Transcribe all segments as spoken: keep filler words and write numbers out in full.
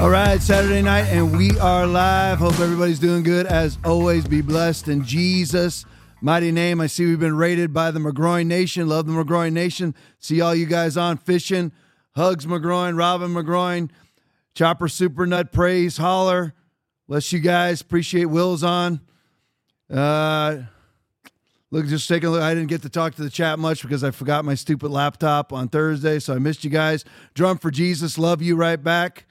All right, Saturday night, and we are live. Hope everybody's doing good. As always, be blessed in Jesus' mighty name. I see we've been rated by the McGroin Nation. Love the McGroin Nation. See all you guys on fishing. Hugs McGroin, Robin McGroin, Chopper Super Nut, Praise, Holler. Bless you guys. Appreciate Will's on. Uh, look, just taking a look. I didn't get to talk to the chat much because I forgot my stupid laptop on Thursday, so I missed you guys. Drum for Jesus. Love you right back.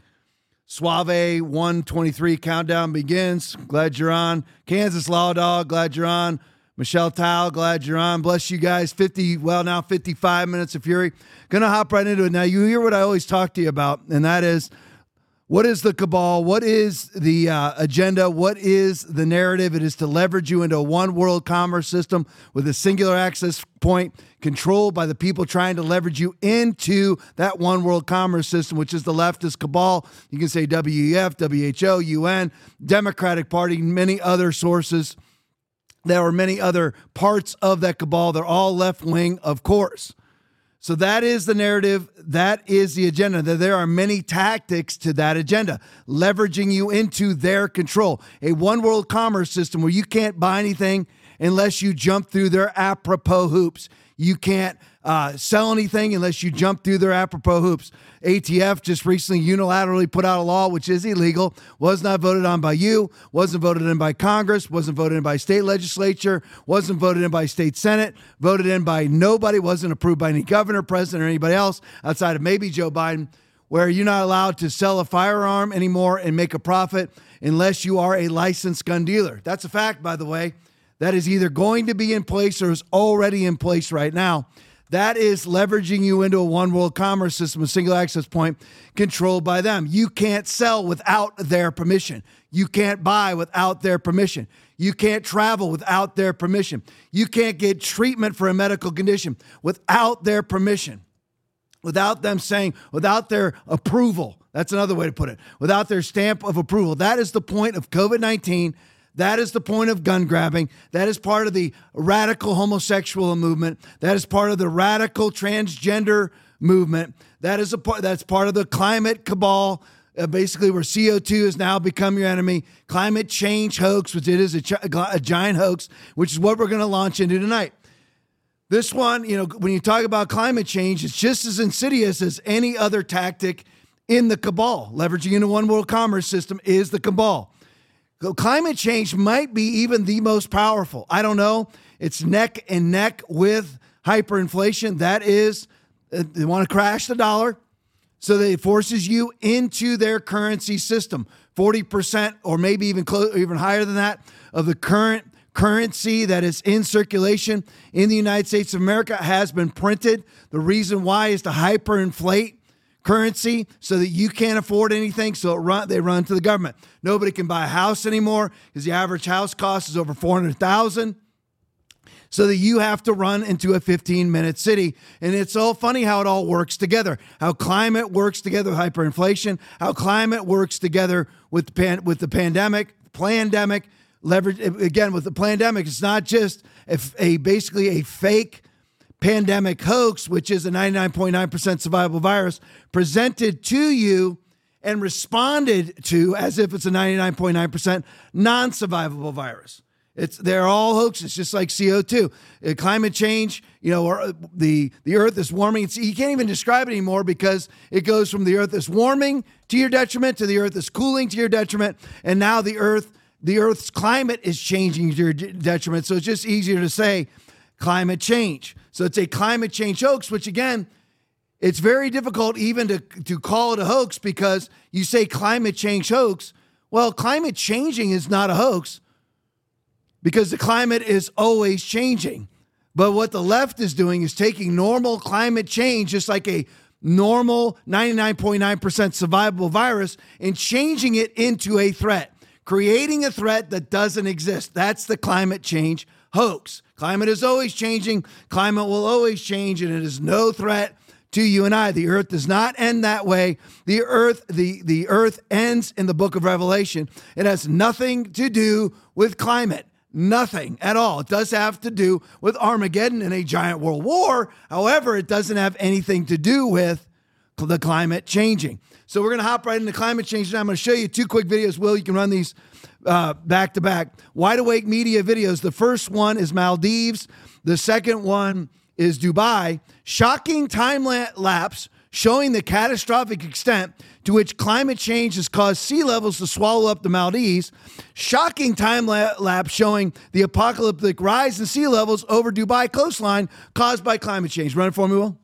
Suave one twenty-three countdown begins. Glad you're on. Kansas Law Dog, glad you're on. Michelle Tao, glad you're on. Bless you guys. fifty, well, now fifty-five minutes of fury. Gonna hop right into it. Now, you hear what I always talk to you about, and that is, what is the cabal? What is the uh, agenda? What is the narrative? It is to leverage you into a one world commerce system with a singular access point controlled by the people trying to leverage you into that one world commerce system, which is the leftist cabal. You can say W E F, W H O, U N, Democratic Party, many other sources. There are many other parts of that cabal. They're all left wing, of course. So that is the narrative. That is the agenda. There are many tactics to that agenda, leveraging you into their control. A one world commerce system where you can't buy anything unless you jump through their apropos hoops. You can't uh, sell anything unless you jump through their apropos hoops. A T F just recently unilaterally put out a law which is illegal, was not voted on by you, wasn't voted in by Congress, wasn't voted in by state legislature, wasn't voted in by state senate, voted in by nobody, wasn't approved by any governor, president, or anybody else outside of maybe Joe Biden, where you're not allowed to sell a firearm anymore and make a profit unless you are a licensed gun dealer. That's a fact, by the way. That is either going to be in place or is already in place right now. That is leveraging you into a one world commerce system, a single access point controlled by them. You can't sell without their permission. You can't buy without their permission. You can't travel without their permission. You can't get treatment for a medical condition without their permission, without them saying, without their approval. That's another way to put it. Without their stamp of approval. That is the point of COVID nineteen. That is the point of gun grabbing. That is part of the radical homosexual movement. That is part of the radical transgender movement. That is a part. That's part of the climate cabal, uh, basically where C O two has now become your enemy. Climate change hoax, which it is a, ch- a giant hoax, which is what we're going to launch into tonight. This one, you know, when you talk about climate change, it's just as insidious as any other tactic in the cabal. Leveraging into one world commerce system is the cabal. Climate change might be even the most powerful. I don't know. It's neck and neck with hyperinflation. That is, uh, they want to crash the dollar, so that it forces you into their currency system. forty percent or maybe even close, even higher than that of the current currency that is in circulation in the United States of America has been printed. The reason why is to hyperinflate currency so that you can't afford anything, so it run, they run to the government. Nobody can buy a house anymore because the average house cost is over four hundred thousand dollars, so that you have to run into a fifteen-minute city. And it's all funny how it all works together, how climate works together with hyperinflation, how climate works together with the, pan, with the pandemic, pandemic, leverage. Again, with the pandemic, it's not just a, a basically a fake pandemic hoax, which is a ninety-nine point nine percent survivable virus presented to you and responded to as if it's a ninety-nine point nine percent non-survivable virus. It's they're all hoaxes, just like C O two. Uh, climate change, you know, or the the earth is warming. It's, you can't even describe it anymore because it goes from the earth is warming to your detriment to the earth is cooling to your detriment, and now the earth the earth's climate is changing to your detriment. So it's just easier to say climate change. So it's a climate change hoax, which again, it's very difficult even to, to call it a hoax because you say climate change hoax. Well, climate changing is not a hoax because the climate is always changing. But what the left is doing is taking normal climate change, just like a normal ninety-nine point nine percent survivable virus, and changing it into a threat, creating a threat that doesn't exist. That's the climate change hoax. Climate is always changing. Climate will always change, and it is no threat to you and I. The earth does not end that way. The earth, the, the earth ends in the book of Revelation. It has nothing to do with climate. Nothing at all. It does have to do with Armageddon and a giant world war. However, it doesn't have anything to do with the climate changing. So we're going to hop right into climate change. And I'm going to show you two quick videos. Will, you can run these uh, back to back. Wide Awake Media videos. The first one is Maldives. The second one is Dubai. Shocking time lapse showing the catastrophic extent to which climate change has caused sea levels to swallow up the Maldives. Shocking time lapse showing the apocalyptic rise in sea levels over Dubai coastline caused by climate change. Run it for me, Will.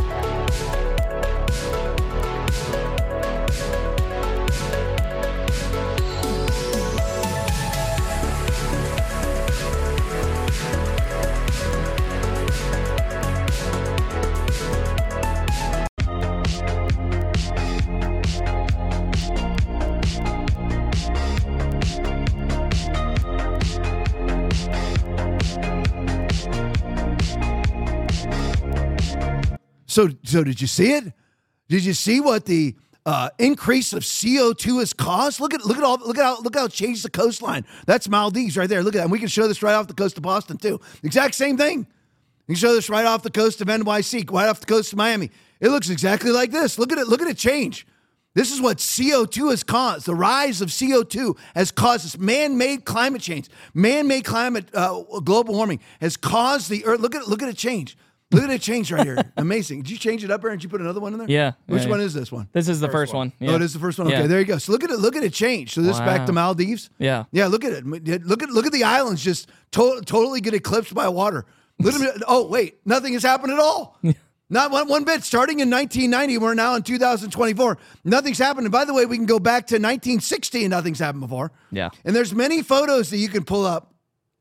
So, so did you see it? Did you see what the uh, increase of C O two has caused? Look at look at all look at how look how it changed the coastline. That's Maldives right there. Look at that. And we can show this right off the coast of Boston too. Exact same thing. You can show this right off the coast of N Y C, right off the coast of Miami. It looks exactly like this. Look at it. Look at it change. This is what C O two has caused. The rise of C O two has caused this man-made climate change. Man-made climate uh, global warming has caused the earth. Look at look at it change. Look at it change right here. Amazing. Did you change it up, Aaron? Did you put another one in there? Yeah. Which yeah, one yeah. is this one? This is the First first one. one. Yeah. Oh, it is the first one. Okay, Yeah. there you go. So look at it. Look at it change. So this Wow. is back to Maldives. Yeah. Yeah. Look at it. Look at look at the islands just to- totally get eclipsed by water. Look at it. Oh wait, nothing has happened at all. Not one, one bit. Starting in nineteen ninety, we're now in two thousand twenty-four. Nothing's happened. And by the way, we can go back to nineteen sixty and nothing's happened before. Yeah. And there's many photos that you can pull up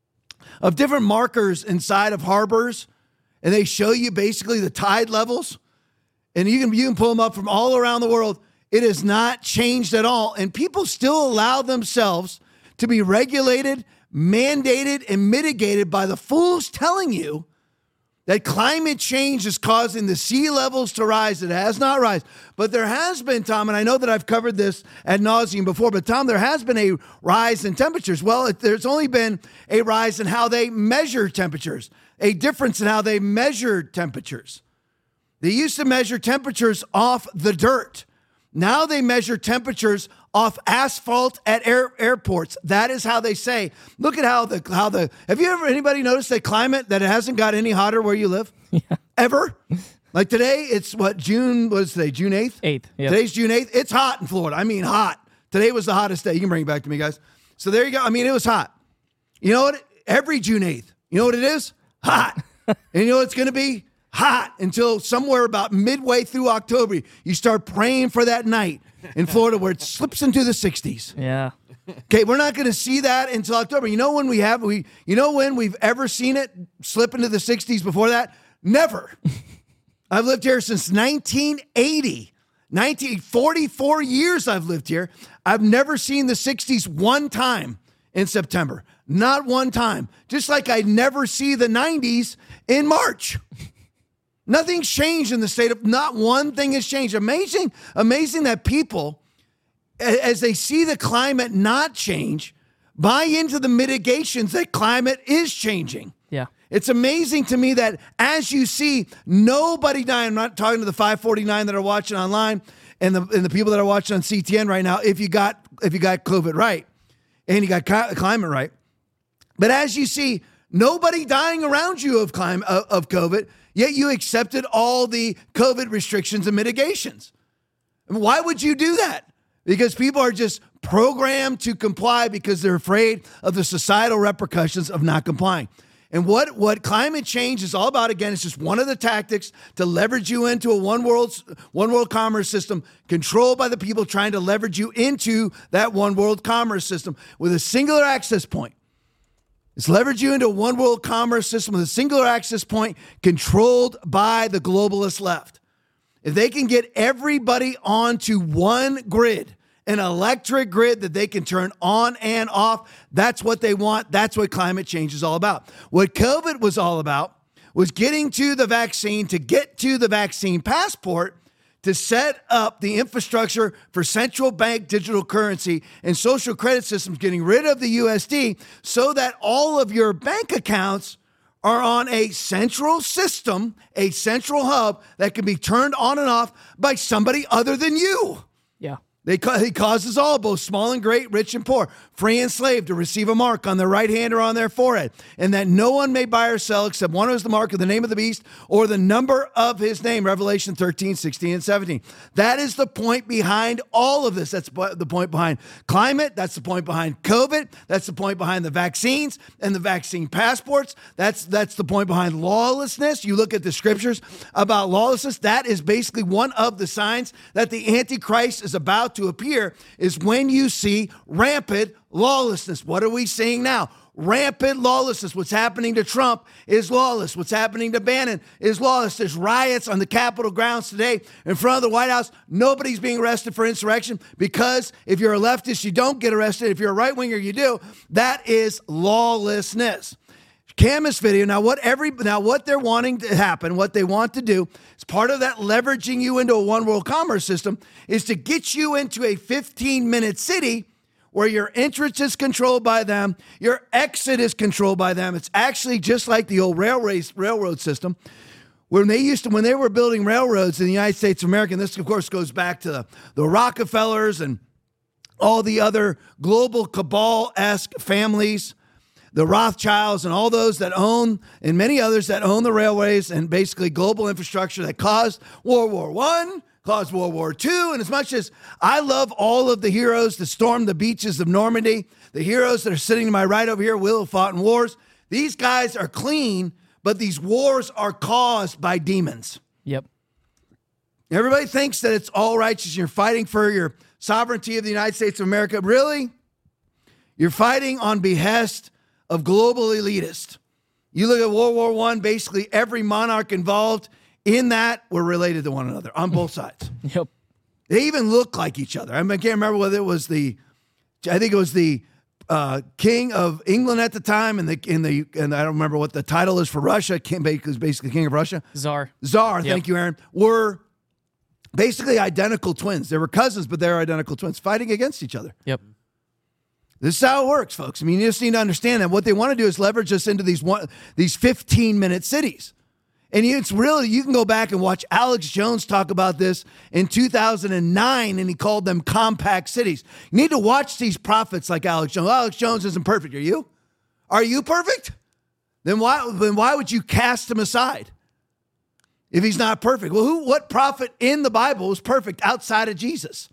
of different markers inside of harbors. And they show you basically the tide levels. And you can, you can pull them up from all around the world. It has not changed at all. And people still allow themselves to be regulated, mandated, and mitigated by the fools telling you that climate change is causing the sea levels to rise. It has not risen. But there has been, Tom, and I know that I've covered this ad nauseum before, but Tom, there has been a rise in temperatures. Well, it, there's only been a rise in how they measure temperatures, a difference in how they measure temperatures. They used to measure temperatures off the dirt. Now they measure temperatures off asphalt at air, airports. That is how they say. Look at how the how the. Have you ever anybody noticed that climate that it hasn't got any hotter where you live? Yeah. Ever? Like today, it's what June was today, June eighth. Eighth. Yep. Today's June eighth. It's hot in Florida. I mean, hot. Today was the hottest day. You can bring it back to me, guys. So there you go. I mean, it was hot. You know what? Every June eighth. You know what it is? Hot. And you know what it's going to be? Hot until somewhere about midway through October. You start praying for that night in Florida where it slips into the sixties. Yeah. Okay, we're not going to see that until October. You know when we have we you know when we've ever seen it slip into the sixties before that? Never. I've lived here since nineteen eighty. nineteen forty-four years I've lived here. I've never seen the sixties one time in September. Not one time. Just like I never see the nineties in March. Nothing's changed in the state of, not one thing has changed. Amazing, amazing that people, as they see the climate not change, buy into the mitigations that climate is changing. Yeah. It's amazing to me that as you see nobody dying, I'm not talking to the five forty-nine that are watching online and the and the people that are watching on C T N right now, if you got if you got COVID right and you got climate right. But as you see nobody dying around you of climate of, of COVID, yet you accepted all the COVID restrictions and mitigations. And why would you do that? Because people are just programmed to comply because they're afraid of the societal repercussions of not complying. And what, what climate change is all about, again, is just one of the tactics to leverage you into a one world, one world commerce system controlled by the people trying to leverage you into that one world commerce system with a singular access point. It's leverage you into a one world commerce system with a singular access point controlled by the globalist left. If they can get everybody onto one grid, an electric grid that they can turn on and off, that's what they want. That's what climate change is all about. What COVID was all about was getting to the vaccine, to get to the vaccine passport, to set up the infrastructure for central bank digital currency and social credit systems, getting rid of the U S D so that all of your bank accounts are on a central system, a central hub that can be turned on and off by somebody other than you. Yeah. They ca- he causes all, both small and great, rich and poor, free and slave, to receive a mark on their right hand or on their forehead, and that no one may buy or sell except one who is the mark of the name of the beast or the number of his name. Revelation thirteen, sixteen, and seventeen. That is the point behind all of this. That's the point behind climate. That's the point behind COVID. That's the point behind the vaccines and the vaccine passports. That's that's the point behind lawlessness. You look at the scriptures about lawlessness. That is basically one of the signs that the Antichrist is about to appear, is when you see rampant lawlessness. What are we seeing now? Rampant lawlessness. What's happening to Trump is lawless. What's happening to Bannon is lawless. There's riots on the Capitol grounds today in front of the White House. Nobody's being arrested for insurrection, because if you're a leftist, you don't get arrested. If you're a right-winger, you do. That is lawlessness. Camus video. Now what every now what they're wanting to happen, what they want to do, is part of that leveraging you into a one world commerce system, is to get you into a fifteen minute city where your entrance is controlled by them, your exit is controlled by them. It's actually just like the old railway railroad system. When they used to, when they were building railroads in the United States of America, and this of course goes back to the, the Rockefellers and all the other global cabal-esque families, the Rothschilds and all those that own, and many others that own the railways and basically global infrastructure that caused World War One, caused World War Two. And as much as I love all of the heroes that stormed the beaches of Normandy, the heroes that are sitting to my right over here, will have fought in wars, these guys are clean, but these wars are caused by demons. Yep. Everybody thinks that it's all righteous. You're fighting for your sovereignty of the United States of America. Really? You're fighting on behest of global elitists. You look at World War One, basically every monarch involved in that were related to one another on both sides. Yep. They even look like each other. I, mean, I can't remember whether it was the, I think it was the uh, king of England at the time, and the in the and I don't remember what the title is for Russia. King, basically king of Russia. Tsar. Tsar. Yep. Thank you, Aaron. Were basically identical twins. They were cousins, but they were identical twins fighting against each other. Yep. This is how it works, folks. I mean, you just need to understand that what they want to do is leverage us into these one, these fifteen-minute cities. And it's really, you can go back and watch Alex Jones talk about this in two thousand nine, and he called them compact cities. You need to watch these prophets like Alex Jones. Alex Jones isn't perfect. Are you? Are you perfect? Then why, then why would you cast him aside if he's not perfect? Well, who? What prophet in the Bible was perfect outside of Jesus?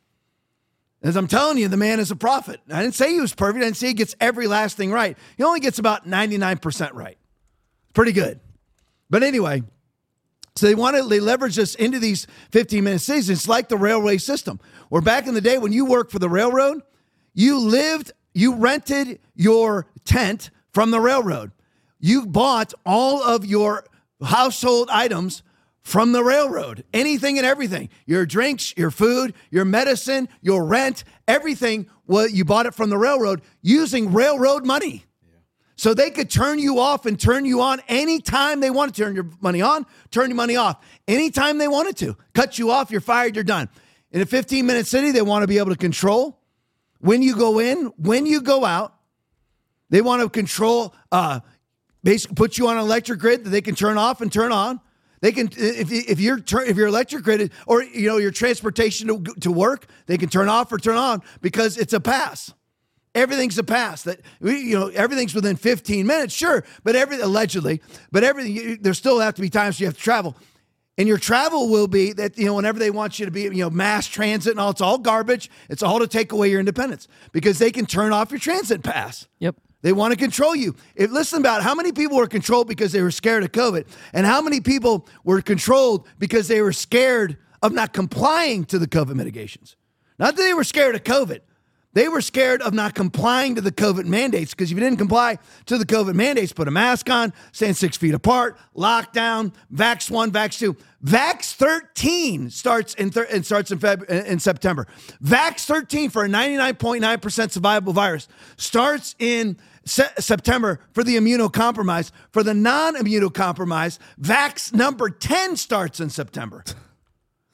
As I'm telling you, the man is a prophet. I didn't say he was perfect. I didn't say he gets every last thing right. He only gets about ninety-nine percent right. Pretty good. But anyway, so they want to they leverage us into these fifteen-minute cities. It's like the railway system, where back in the day when you worked for the railroad, you lived, you rented your tent from the railroad. You bought all of your household items from the railroad, anything and everything, your drinks, your food, your medicine, your rent, everything, well, you bought it from the railroad using railroad money. Yeah. So they could turn you off and turn you on anytime they wanted to. Turn your money on, turn your money off anytime they wanted to. Cut you off, you're fired, you're done. In a fifteen-minute city, they want to be able to control when you go in, when you go out. They want to control, uh, basically put you on an electric grid that they can turn off and turn on. They can, if if your if your electric grid or you know your transportation to, to work, they can turn off or turn on because it's a pass. Everything's a pass. That you know everything's within fifteen minutes, sure, but every allegedly, but everything there still have to be times you have to travel, and your travel will be that you know whenever they want you to be you know mass transit and all, it's all garbage. It's all to take away your independence because they can turn off your transit pass. Yep. They want to control you. If listen about how many people were controlled because they were scared of COVID, and how many people were controlled because they were scared of not complying to the COVID mitigations. Not that they were scared of COVID. They were scared of not complying to the COVID mandates, because if you didn't comply to the COVID mandates, put a mask on, stand six feet apart, lockdown, Vax one, Vax two. Vax thirteen starts in thir- and starts in, Feb- in September. Vax thirteen for a ninety-nine point nine percent survivable virus starts in Se- September for the immunocompromised. For the non-immunocompromised, Vax number ten starts in September.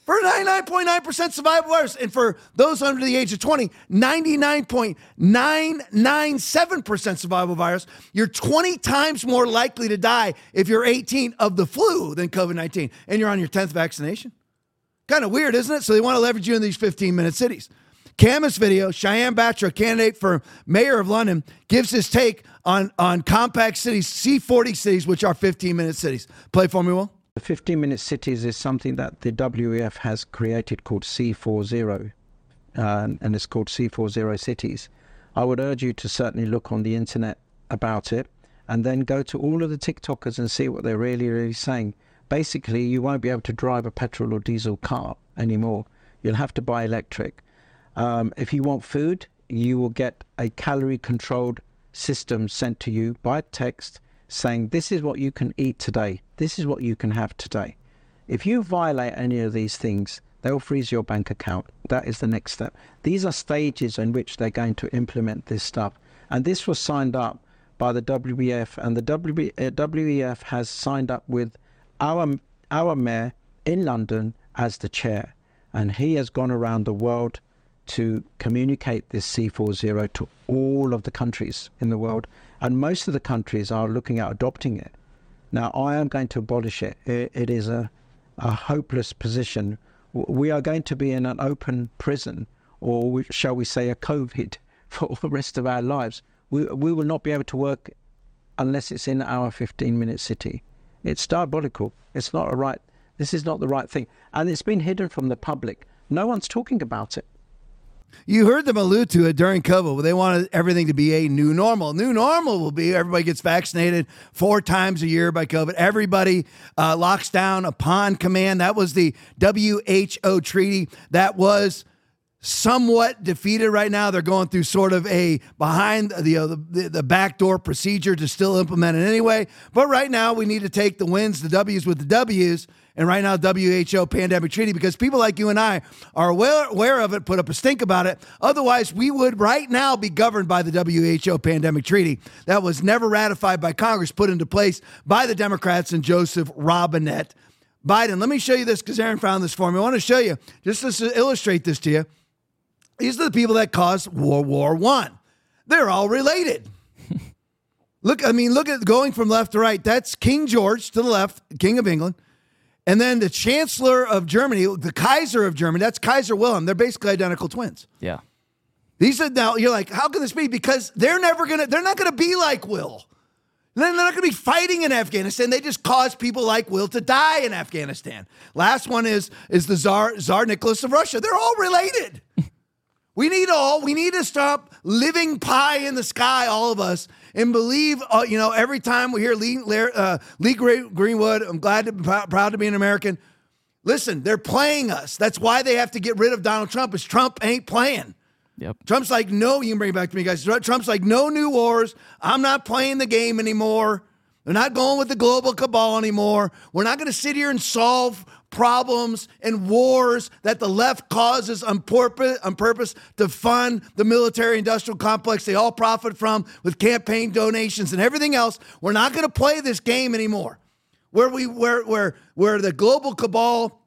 For a ninety-nine point nine percent survival virus. And for those under the age of twenty, ninety-nine point nine nine seven percent survival virus. You're twenty times more likely to die if you're eighteen of the flu than COVID nineteen. And you're on your tenth vaccination. Kind of weird, isn't it? So they want to leverage you in these fifteen-minute cities. Camus video, Cheyenne Batra, candidate for mayor of London, gives his take on, on compact cities, C forty cities, which are fifteen-minute cities. Play for me, Will. The fifteen-minute cities is something that the W E F has created called C forty, uh, and it's called C forty cities. I would urge you to certainly look on the internet about it, and then go to all of the TikTokers and see what they're really, really saying. Basically, you won't be able to drive a petrol or diesel car anymore. You'll have to buy electric. Um, if you want food, you will get a calorie-controlled system sent to you by text saying, this is what you can eat today. This is what you can have today. If you violate any of these things, they'll freeze your bank account. That is the next step. These are stages in which they're going to implement this stuff. And this was signed up by the W E F, and the W E F has signed up with our, our mayor in London as the chair. And he has gone around the world to communicate this C forty to all of the countries in the world. And most of the countries are looking at adopting it. Now, I am going to abolish it. It, it is a, a hopeless position. We are going to be in an open prison, or we, shall we say a COVID, for the rest of our lives. We, we will not be able to work unless it's in our fifteen-minute city. It's diabolical. It's not a right. This is not the right thing. And it's been hidden from the public. No one's talking about it. You heard them allude to it during COVID, but they wanted everything to be a new normal. New normal will be everybody gets vaccinated four times a year by COVID. Everybody uh, locks down upon command. That was the W H O treaty that was somewhat defeated right now. They're going through sort of a behind the, uh, the the backdoor procedure to still implement it anyway. But right now we need to take the wins, the W's with the W's. And right now, W H O pandemic treaty, because people like you and I are aware, aware of it, put up a stink about it. Otherwise, we would right now be governed by the W H O pandemic treaty that was never ratified by Congress, put into place by the Democrats and Joseph Robinette Biden. Let me show you this because Aaron found this for me. I want to show you, just to illustrate this to you. These are the people that caused World War One. They're all related. Look, I mean, look at going from left to right. That's King George to the left, King of England. And then the Chancellor of Germany, the Kaiser of Germany, that's Kaiser Wilhelm. They're basically identical twins. Yeah. These are now, you're like, how can this be? Because they're never going to, they're not going to be like Will. They're not going to be fighting in Afghanistan. They just cause people like Will to die in Afghanistan. Last one is, is the Tsar, Tsar Nicholas of Russia. They're all related. We need all, we need to stop living pie in the sky, all of us, and believe, uh, you know, every time we hear Lee, uh, Lee Greenwood, I'm glad to, proud to be an American. Listen, they're playing us. That's why they have to get rid of Donald Trump, is Trump ain't playing. Yep. Trump's like, no, you can bring it back to me, guys. Trump's like, no new wars. I'm not playing the game anymore. They're not going with the global cabal anymore. We're not going to sit here and solve problems and wars that the left causes on purpose, on purpose to fund the military-industrial complex they all profit from with campaign donations and everything else. We're not going to play this game anymore. Where we, where, where, where the global cabal,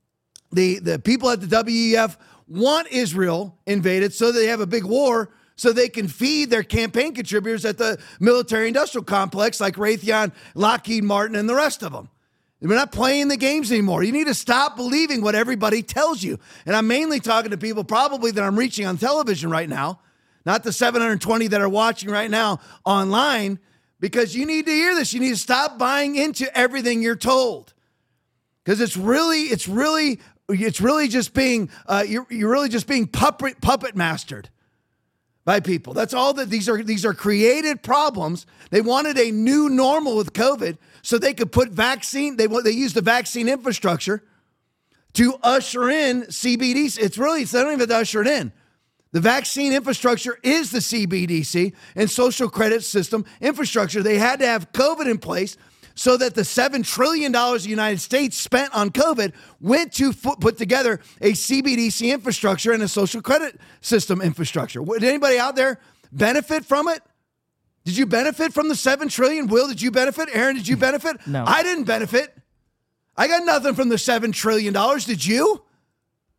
the the people at the W E F want Israel invaded so they have a big war, so they can feed their campaign contributors at the military-industrial complex like Raytheon, Lockheed Martin, and the rest of them. We're not playing the games anymore. You need to stop believing what everybody tells you. And I'm mainly talking to people probably that I'm reaching on television right now, not the seven hundred twenty that are watching right now online, because you need to hear this. You need to stop buying into everything you're told. Because it's really, it's really, it's really just being, uh, you're, you're really just being puppet, puppet mastered by people. That's all that these are. These are created problems. They wanted a new normal with COVID so they could put vaccine. They they used the vaccine infrastructure to usher in C B D C. It's really, it's, they don't even have to usher it in. The vaccine infrastructure is the C B D C and social credit system infrastructure. They had to have COVID in place so that the seven trillion dollars the United States spent on COVID went to put together a C B D C infrastructure and a social credit system infrastructure. Did anybody out there benefit from it? Did you benefit from the seven trillion dollars? Will, did you benefit? Aaron, did you benefit? No. I didn't benefit. I got nothing from the seven trillion dollars. Did you?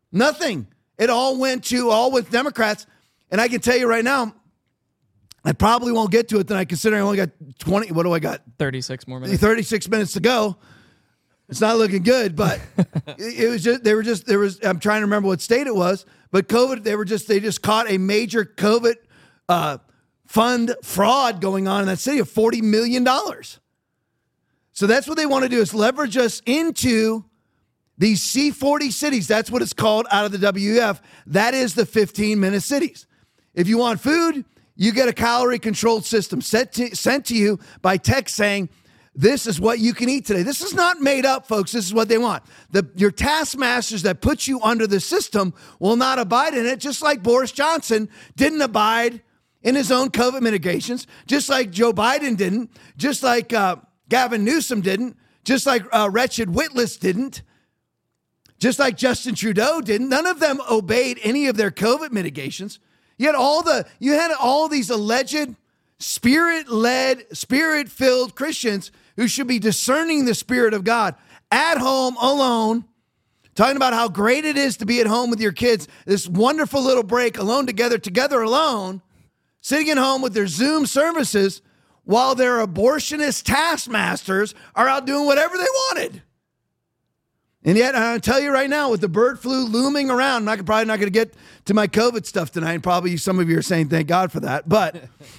Nothing. It all went to all with Democrats. And I can tell you right now, I probably won't get to it tonight, considering I only got twenty. What do I got? thirty-six more minutes. thirty-six minutes to go. It's not looking good, but it, it was just, they were just, there was, I'm trying to remember what state it was, but COVID, they were just, they just caught a major COVID uh, fund fraud going on in that city of forty million dollars. So that's what they want to do, is leverage us into these C forty cities. That's what it's called out of the W E F. That is the fifteen-minute cities. If you want food, you get a calorie-controlled system sent to, sent to you by text saying, this is what you can eat today. This is not made up, folks. This is what they want. The, your taskmasters that put you under the system will not abide in it, just like Boris Johnson didn't abide in his own COVID mitigations, just like Joe Biden didn't, just like uh, Gavin Newsom didn't, just like uh, wretched Whitlis didn't, just like Justin Trudeau didn't. None of them obeyed any of their COVID mitigations. You had all the, you had all these alleged spirit-led, spirit-filled Christians who should be discerning the Spirit of God at home alone, talking about how great it is to be at home with your kids, this wonderful little break, alone together, together alone, sitting at home with their Zoom services while their abortionist taskmasters are out doing whatever they wanted. And yet, I'll tell you right now, with the bird flu looming around, I'm not, probably not going to get to my COVID stuff tonight. Probably some of you are saying, thank God for that. But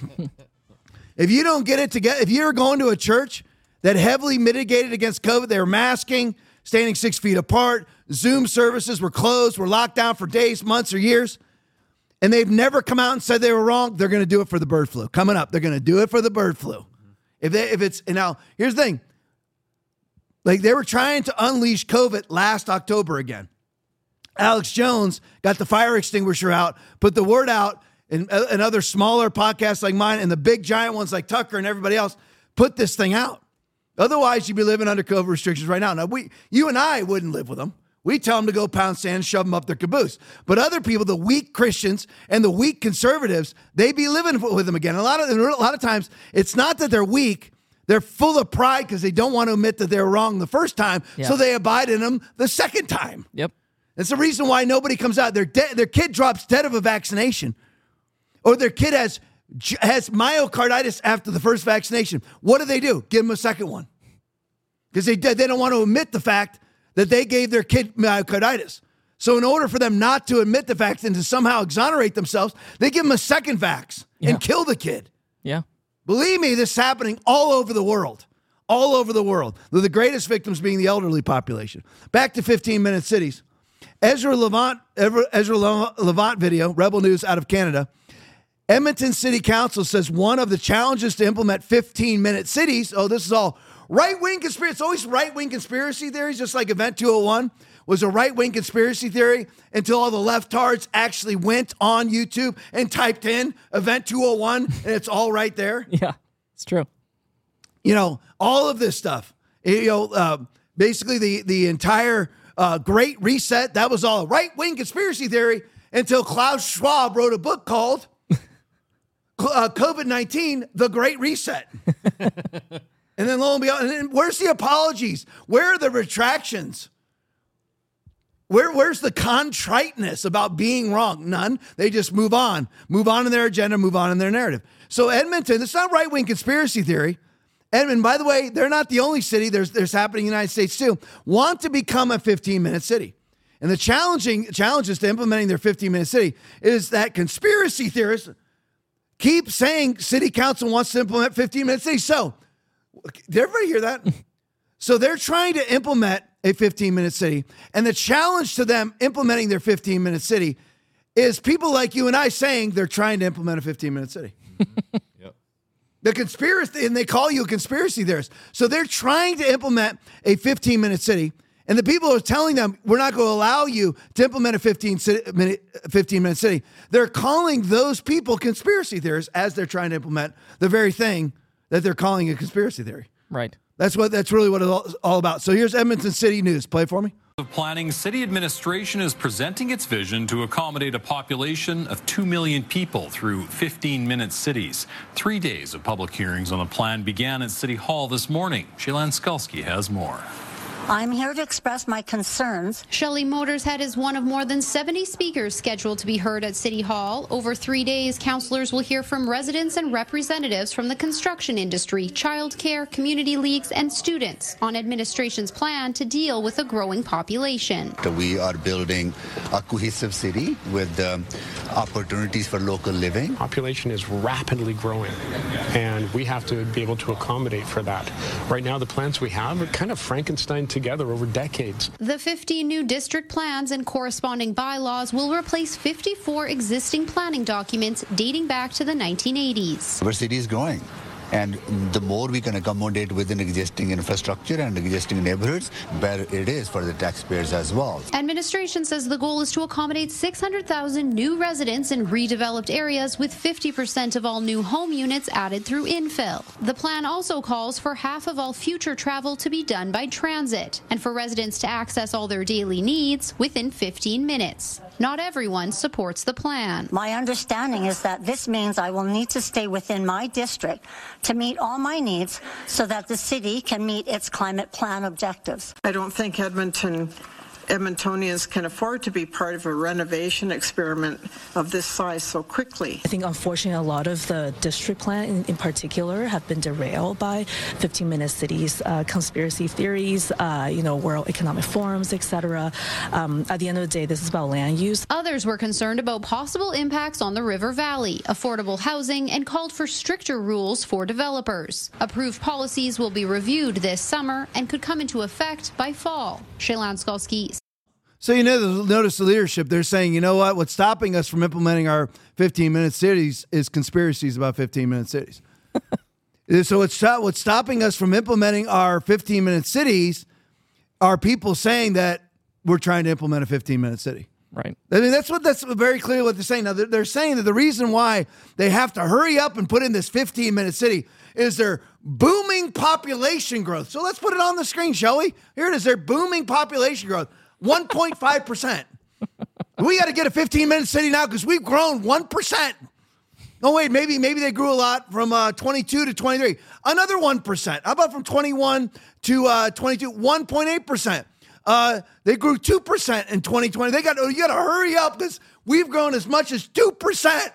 if you don't get it together, if you're going to a church that heavily mitigated against COVID, they were masking, standing six feet apart, Zoom services were closed, were locked down for days, months, or years, and they've never come out and said they were wrong, they're going to do it for the bird flu. Coming up, they're going to do it for the bird flu. If they, if it's, and now, here's the thing. Like, they were trying to unleash COVID last October again. Alex Jones got the fire extinguisher out, put the word out, and, and other smaller podcasts like mine and the big giant ones like Tucker and everybody else put this thing out. Otherwise, you'd be living under COVID restrictions right now. Now, we, you and I wouldn't live with them. We tell them to go pound sand and shove them up their caboose. But other people, the weak Christians and the weak conservatives, they be living with them again. A lot of, a lot of times, it's not that they're weak. They're full of pride because they don't want to admit that they're wrong the first time, yeah. So they abide in them the second time. Yep. It's the reason why nobody comes out. Their de- their kid drops dead of a vaccination, or their kid has has myocarditis after the first vaccination. What do they do? Give them a second one, because they they don't want to admit the fact that they gave their kid myocarditis. So in order for them not to admit the fact and to somehow exonerate themselves, they give them a second vax yeah. and kill the kid. Yeah. Believe me, this is happening all over the world, all over the world. The greatest victims being the elderly population. Back to fifteen-minute cities. Ezra Levant, Ezra Levant video, Rebel News out of Canada. Edmonton City Council says one of the challenges to implement fifteen-minute cities, oh, this is all right-wing conspiracy. It's always right-wing conspiracy theories, just like Event two oh one was a right-wing conspiracy theory until all the leftards actually went on YouTube and typed in Event two oh one, and it's all right there. Yeah, it's true. You know, all of this stuff, you know, uh, basically the, the entire uh, Great Reset, that was all a right-wing conspiracy theory until Klaus Schwab wrote a book called uh, COVID nineteen, The Great Reset. And then lo and behold, and then where's the apologies? Where are the retractions? Where, where's the contriteness about being wrong? None. They just move on. Move on in their agenda, move on in their narrative. So Edmonton, it's not right-wing conspiracy theory. Edmonton, by the way, they're not the only city. There's, there's happening in the United States too. Want to become a fifteen-minute city. And the challenging challenges to implementing their fifteen-minute city is that conspiracy theorists keep saying city council wants to implement fifteen-minute cities. So, did everybody hear that? So they're trying to implement a fifteen-minute city. And the challenge to them implementing their fifteen-minute city is people like you and I saying they're trying to implement a fifteen-minute city. Yep. The conspiracy, and they call you a conspiracy theorist. So they're trying to implement a fifteen-minute city. And the people are telling them, we're not going to allow you to implement a fifteen-minute fifteen-minute city. They're calling those people conspiracy theorists as they're trying to implement the very thing that they're calling a conspiracy theory. Right. That's what. That's really what it's all about. So here's Edmonton City News. Play it for me. Of planning, city administration is presenting its vision to accommodate a population of two million people through fifteen-minute cities. Three days of public hearings on the plan began at City Hall this morning. Shailen Skulski has more. I'm here to express my concerns. Shelley Motorshead is one of more than seventy speakers scheduled to be heard at City Hall. Over three days, councillors will hear from residents and representatives from the construction industry, childcare, community leagues, and students on administration's plan to deal with a growing population. We are building a cohesive city with um, opportunities for local living. Population is rapidly growing, and we have to be able to accommodate for that. Right now, the plans we have are kind of Frankenstein together over decades. The fifty new district plans and corresponding bylaws will replace fifty-four existing planning documents dating back to the nineteen eighties. Our city is growing, and the more we can accommodate within existing infrastructure and existing neighborhoods, better it is for the taxpayers as well. Administration says the goal is to accommodate six hundred thousand new residents in redeveloped areas, with fifty percent of all new home units added through infill. The plan also calls for half of all future travel to be done by transit, and for residents to access all their daily needs within fifteen minutes. Not everyone supports the plan. My understanding is that this means I will need to stay within my district to meet all my needs so that the city can meet its climate plan objectives. I don't think Edmonton Edmontonians can afford to be part of a renovation experiment of this size so quickly. I think unfortunately a lot of the district plan in, in particular have been derailed by fifteen minute cities, uh, conspiracy theories, uh, you know, World Economic Forums, et cetera. Um, at the end of the day, this is about land use. Others were concerned about possible impacts on the River Valley, affordable housing, and called for stricter rules for developers. Approved policies will be reviewed this summer and could come into effect by fall. Shailan Skolsky. So, you know, notice the leadership. They're saying, you know what? What's stopping us from implementing our fifteen-minute cities is conspiracies about fifteen-minute cities. So what's, what's stopping us from implementing our fifteen-minute cities are people saying that we're trying to implement a fifteen-minute city. Right. I mean, that's what that's very clear what they're saying. Now, they're, they're saying that the reason why they have to hurry up and put in this fifteen-minute city is their booming population growth. So let's put it on the screen, shall we? Here it is, their booming population growth. one point five percent. We got to get a fifteen-minute city now because we've grown one percent. Oh, wait, maybe maybe they grew a lot from uh, twenty-two to twenty-three. Another one percent. How about from twenty-one to uh, twenty-two? one point eight percent. Uh, they grew two percent in twenty twenty. They got you got to hurry up because we've grown as much as two percent.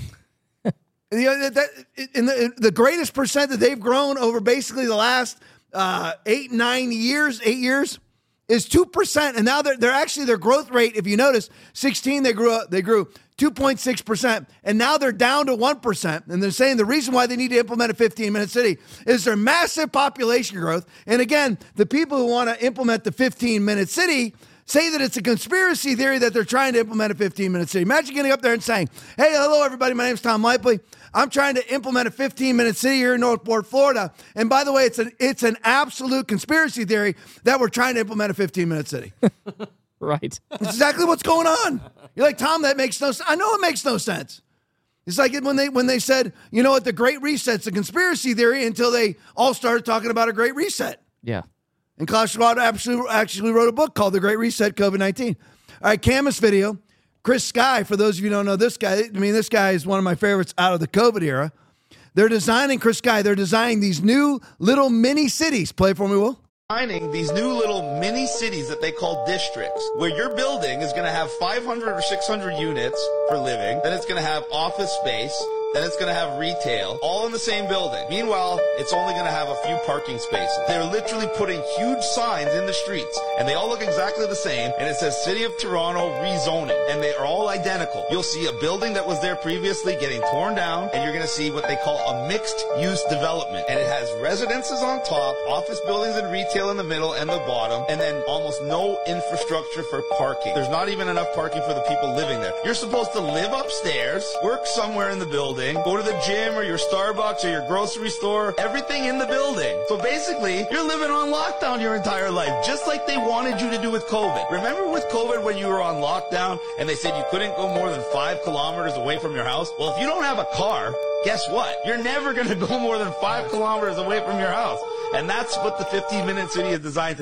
And you know, that, in the, in the greatest percent that they've grown over basically the last uh, eight, nine years, eight years, is two percent. And now they're, they're actually, their growth rate, if you notice, sixteen, they grew they grew two point six percent. And now they're down to one percent. And they're saying the reason why they need to implement a fifteen-minute city is their massive population growth. And again, the people who want to implement the fifteen-minute city say that it's a conspiracy theory that they're trying to implement a fifteen-minute city. Imagine getting up there and saying, hey, hello, everybody. My name's Tom Leipley. I'm trying to implement a fifteen-minute city here in Northport, Florida. And by the way, it's an it's an absolute conspiracy theory that we're trying to implement a fifteen-minute city. Right. That's exactly what's going on. You're like, Tom, that makes no sense. I know it makes no sense. It's like when they when they said, you know what, the Great Reset's a conspiracy theory until they all started talking about a Great Reset. Yeah. And Klaus Schwab actually, actually wrote a book called The Great Reset, COVID nineteen. All right, Camus video. Chris Sky, for those of you who don't know this guy, I mean, this guy is one of my favorites out of the COVID era. They're designing, Chris Sky, they're designing these new little mini cities. Play for me, Will. Designing these new little mini cities that they call districts, where your building is going to have five hundred or six hundred units for living, then it's going to have office space, then it's going to have retail, all in the same building. Meanwhile, it's only going to have a few parking spaces. They're literally putting huge signs in the streets, and they all look exactly the same, and it says City of Toronto rezoning, and they are all identical. You'll see a building that was there previously getting torn down, and you're going to see what they call a mixed-use development, and it has residences on top, office buildings and retail in the middle and the bottom, and then almost no infrastructure for parking. There's not even enough parking for the people living there. You're supposed to live upstairs, work somewhere in the building, go to the gym or your Starbucks or your grocery store, everything in the building. So basically, you're living on lockdown your entire life, just like they wanted you to do with COVID. Remember with COVID when you were on lockdown and they said you couldn't go more than five kilometers away from your house? Well, if you don't have a car, guess what? You're never going to go more than five kilometers away from your house. And that's what the fifteen-minute city is designed to do.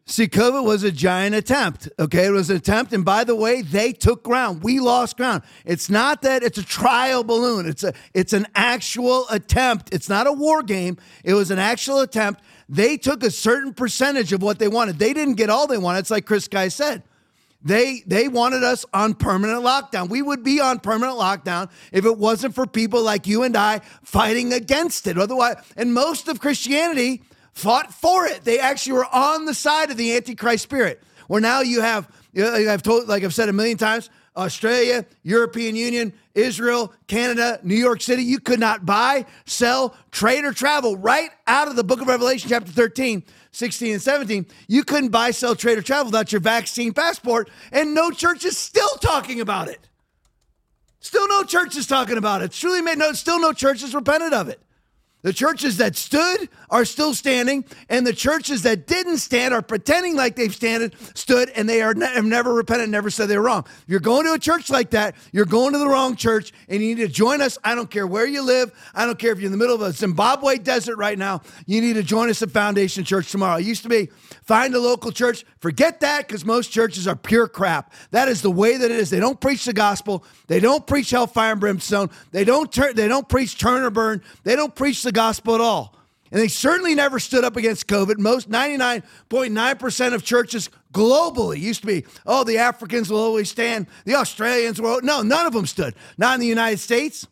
See, COVID was a giant attempt, okay? It was an attempt, and by the way, they took ground. We lost ground. It's not that it's a trial balloon. It's a it's an actual attempt. It's not a war game. It was an actual attempt. They took a certain percentage of what they wanted. They didn't get all they wanted. It's like Chris Guy said. They they wanted us on permanent lockdown. We would be on permanent lockdown if it wasn't for people like you and I fighting against it. Otherwise, and most of Christianity fought for it. They actually were on the side of the Antichrist spirit. Where now you have, I've told, like I've said a million times, Australia, European Union, Israel, Canada, New York City, you could not buy, sell, trade, or travel right out of the book of Revelation, chapter thirteen, sixteen, and seventeen. You couldn't buy, sell, trade, or travel without your vaccine passport, and no church is still talking about it. Still no church is talking about it. It's truly made no, still no church has repented of it. The churches that stood are still standing, and the churches that didn't stand are pretending like they've stand, stood, and they are ne- have never repented, never said they were wrong. If you're going to a church like that, you're going to the wrong church, and you need to join us. I don't care where you live. I don't care if you're in the middle of a Zimbabwe desert right now. You need to join us at Foundation Church tomorrow. It used to be find a local church. Forget that, because most churches are pure crap. That is the way that it is. They don't preach the gospel. They don't preach hellfire and brimstone. They don't turn. They don't preach turn or burn. They don't preach the gospel at all. And they certainly never stood up against COVID. Most ninety-nine point nine percent of churches globally used to be, oh, the Africans will always stand. The Australians will. No, none of them stood. Not in the United States.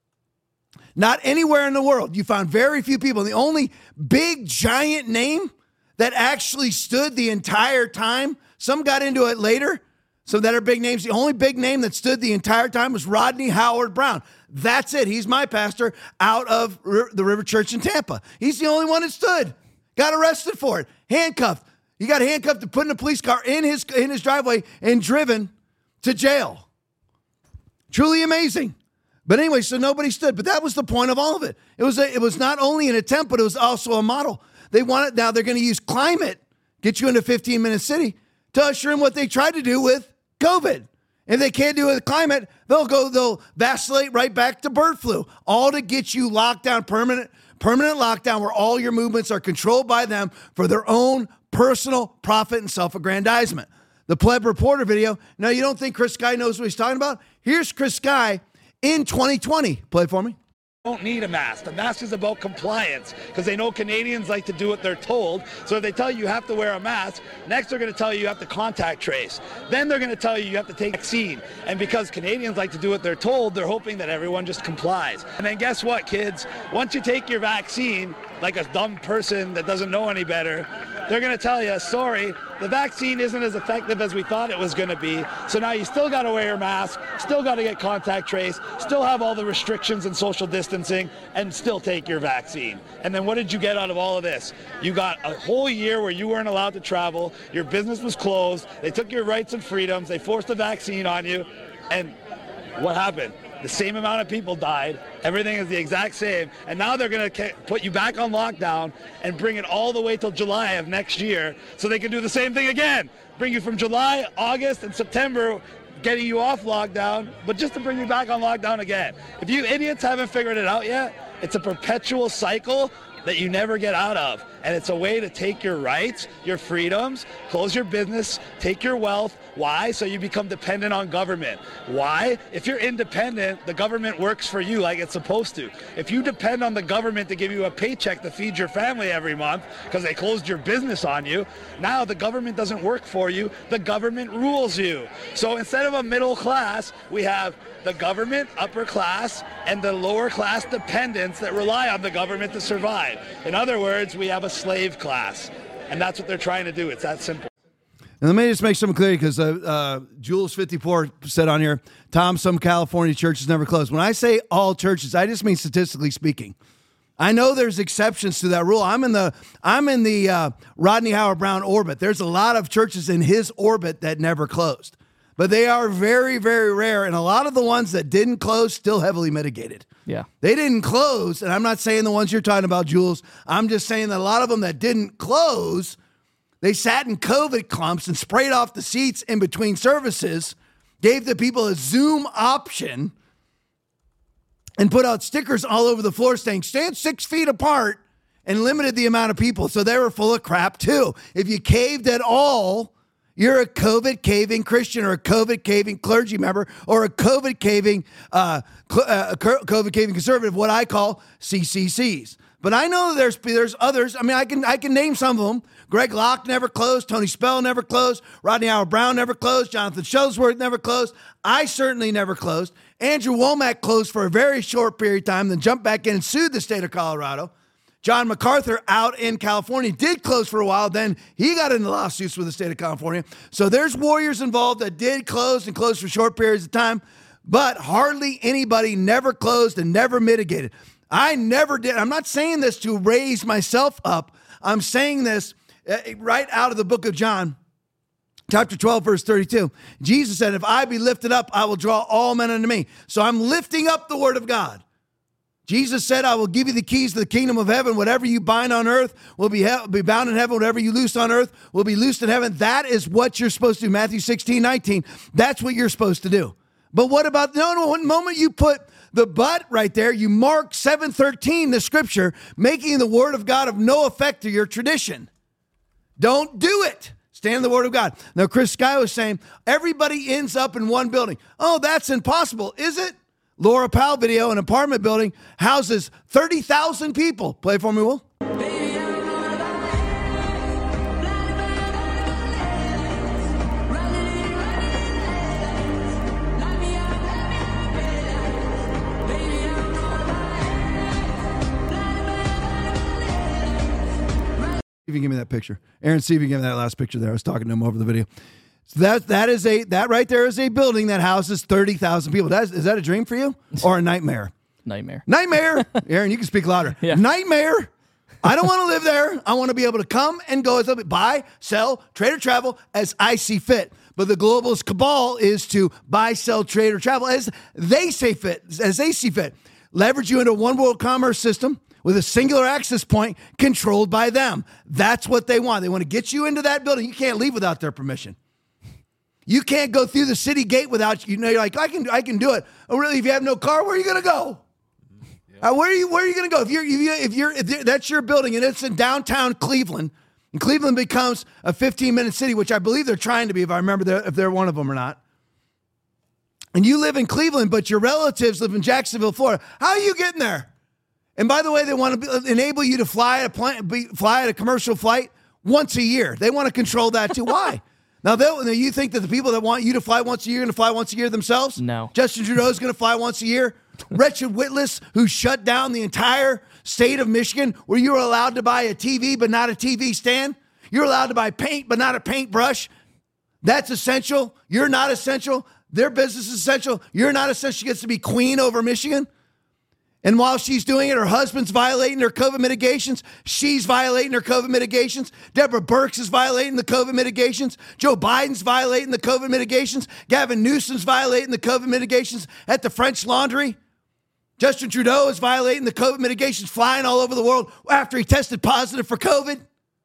Not anywhere in the world. You found very few people. And the only big giant name that actually stood the entire time, some got into it later, some that are big names. The only big name that stood the entire time was Rodney Howard-Browne. That's it. He's my pastor out of the River Church in Tampa. He's the only one that stood. Got arrested for it. Handcuffed. He got handcuffed and put in a police car in his in his driveway and driven to jail. Truly amazing. But anyway, so nobody stood. But that was the point of all of it. It was a, it was not only an attempt, but it was also a model. They want it now. They're going to use climate, get you into fifteen-minute city, to usher in what they tried to do with COVID. If they can't do it with climate, they'll go, they'll vacillate right back to bird flu, all to get you locked down, permanent, permanent lockdown, where all your movements are controlled by them for their own personal profit and self-aggrandizement. The Pleb Reporter video. Now, you don't think Chris Sky knows what he's talking about? Here's Chris Sky in twenty twenty. Play it for me. Don't need a mask. The mask is about compliance, because they know Canadians like to do what they're told. So if they tell you you have to wear a mask, next they're going to tell you you have to contact trace. Then they're going to tell you you have to take a vaccine. And because Canadians like to do what they're told, they're hoping that everyone just complies. And then guess what, kids? Once you take your vaccine, like a dumb person that doesn't know any better, they're going to tell you, sorry, the vaccine isn't as effective as we thought it was going to be. So now you still got to wear your mask, still got to get contact trace, still have all the restrictions and social distancing, and still take your vaccine. And then what did you get out of all of this? You got a whole year where you weren't allowed to travel, your business was closed, they took your rights and freedoms, they forced a vaccine on you, and what happened? The same amount of people died. Everything is the exact same. And now they're going to put you back on lockdown and bring it all the way till July of next year so they can do the same thing again. Bring you from July, August, and September, getting you off lockdown, but just to bring you back on lockdown again. If you idiots haven't figured it out yet, it's a perpetual cycle that you never get out of. And it's a way to take your rights, your freedoms, close your business, take your wealth. Why? So you become dependent on government. Why? If you're independent, the government works for you like it's supposed to. If you depend on the government to give you a paycheck to feed your family every month because they closed your business on you, now the government doesn't work for you, the government rules you. So instead of a middle class, we have the government, upper class, and the lower class dependents that rely on the government to survive. In other words, we have a slave class, and that's what they're trying to do. It's that simple. And let me just make something clear, because uh, uh, Jules fifty-four said on here, Tom, some California churches never close. When I say all churches, I just mean statistically speaking. I know there's exceptions to that rule. I'm in the I'm in the uh, Rodney Howard-Browne orbit. There's a lot of churches in his orbit that never closed. But they are very, very rare. And a lot of the ones that didn't close still heavily mitigated. Yeah. They didn't close. And I'm not saying the ones you're talking about, Jules. I'm just saying that a lot of them that didn't close, they sat in COVID clumps and sprayed off the seats in between services, gave the people a Zoom option, and put out stickers all over the floor saying, stand six feet apart and limited the amount of people. So they were full of crap too. If you caved at all, you're a COVID caving Christian or a COVID caving clergy member or a COVID caving, uh, uh, COVID caving conservative, what I call C C Cs. But I know there's there's others. I mean, I can I can name some of them. Greg Locke never closed. Tony Spell never closed. Rodney Howard-Brown never closed. Jonathan Shuttlesworth never closed. I certainly never closed. Andrew Womack closed for a very short period of time, then jumped back in and sued the state of Colorado. John MacArthur out in California did close for a while. Then he got into lawsuits with the state of California. So there's warriors involved that did close and close for short periods of time, but hardly anybody never closed and never mitigated. I never did. I'm not saying this to raise myself up. I'm saying this right out of the book of John, chapter twelve, verse thirty-two. Jesus said, if I be lifted up, I will draw all men unto me. So I'm lifting up the word of God. Jesus said, I will give you the keys to the kingdom of heaven. Whatever you bind on earth will be, he- be bound in heaven. Whatever you loose on earth will be loosed in heaven. That is what you're supposed to do. Matthew sixteen, nineteen. That's what you're supposed to do. But what about, no, no, one moment you put the but right there, you mark seven thirteen, the scripture, making the word of God of no effect to your tradition. Don't do it. Stand in the word of God. Now, Chris Sky was saying, everybody ends up in one building. Oh, that's impossible. Is it? Laura Powell video, an apartment building, houses thirty thousand people. Play it for me, Will. See if you can give me that picture. Aaron, see if you can give me that last picture there. I was talking to him over the video. So that that is a that right there is a building that houses thirty thousand people. That is, is that a dream for you or a nightmare? Nightmare. Nightmare. Aaron, you can speak louder. Yeah. Nightmare. I don't want to live there. I want to be able to come and go as I buy, sell, trade or travel as I see fit. But the globalist cabal is to buy, sell, trade or travel as they say fit, as they see fit. Leverage you into a one world commerce system with a singular access point controlled by them. That's what they want. They want to get you into that building. You can't leave without their permission. You can't go through the city gate without, you know, you're like, I can I can do it. Oh, really? If you have no car, where are you going to go? Yeah. Uh, where are you Where are you going to go? If you're, if you're, if you're, if you're, that's your building and it's in downtown Cleveland, and Cleveland becomes a fifteen minute city, which I believe they're trying to be, if I remember they're, if they're one of them or not. And you live in Cleveland, but your relatives live in Jacksonville, Florida. How are you getting there? And by the way, they want to be, enable you to fly at a plane, be, fly at a commercial flight once a year. They want to control that too. Why? Now, now, you think that the people that want you to fly once a year are going to fly once a year themselves? No. Justin Trudeau is going to fly once a year? Richard Whitlis, who shut down the entire state of Michigan, where you were allowed to buy a T V but not a T V stand? You're allowed to buy paint but not a paintbrush? That's essential. You're not essential. Their business is essential. You're not essential. She gets to be queen over Michigan. And while she's doing it, her husband's violating her COVID mitigations. She's violating her COVID mitigations. Deborah Birx is violating the COVID mitigations. Joe Biden's violating the COVID mitigations. Gavin Newsom's violating the COVID mitigations at the French Laundry. Justin Trudeau is violating the COVID mitigations, flying all over the world after he tested positive for COVID.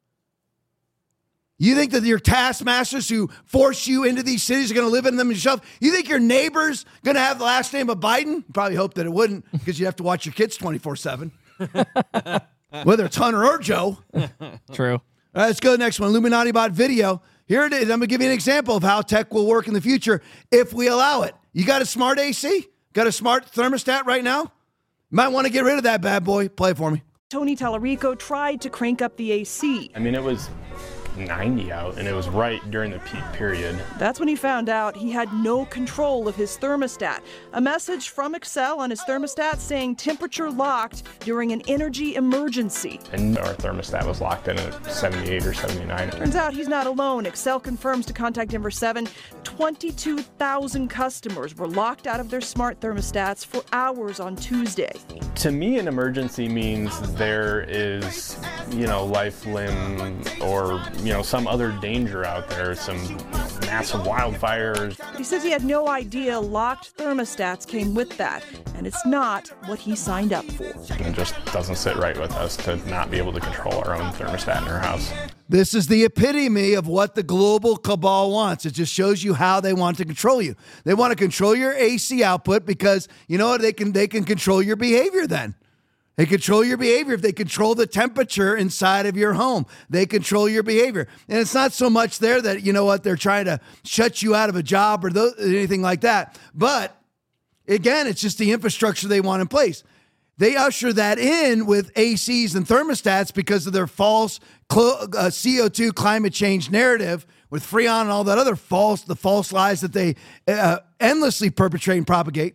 You think that your taskmasters who force you into these cities are going to live in them yourself? You think your neighbor's going to have the last name of Biden? You probably hope that it wouldn't, because you have to watch your kids twenty-four seven. Whether it's Hunter or Joe. True. All right, let's go to the next one. Illuminati bot video. Here it is. I'm going to give you an example of how tech will work in the future if we allow it. You got a smart A C? Got a smart thermostat right now? You might want to get rid of that bad boy. Play it for me. Tony Tallarico tried to crank up the A C. I mean, it was ninety out, and it was right during the peak period. That's when he found out he had no control of his thermostat. A message from Xcel on his thermostat saying temperature locked during an energy emergency. And our thermostat was locked in at seventy-eight or seventy-nine. Turns out he's not alone. Xcel confirms to Contact Number seven, twenty-two thousand customers were locked out of their smart thermostats for hours on Tuesday. To me, an emergency means there is, you know, life, limb, or you know, some other danger out there, some massive wildfires. He says he had no idea locked thermostats came with that, and it's not what he signed up for. It just doesn't sit right with us to not be able to control our own thermostat in our house. This is the epitome of what the global cabal wants. It just shows you how they want to control you. They want to control your A C output because, you know what, they can they can control your behavior then. They control your behavior. If they control the temperature inside of your home, they control your behavior. And it's not so much there that, you know what, they're trying to shut you out of a job or th- anything like that. But again, it's just the infrastructure they want in place. They usher that in with A Cs and thermostats because of their false cl- uh, C O two climate change narrative with Freon and all that other false, the false lies that they uh, endlessly perpetrate and propagate.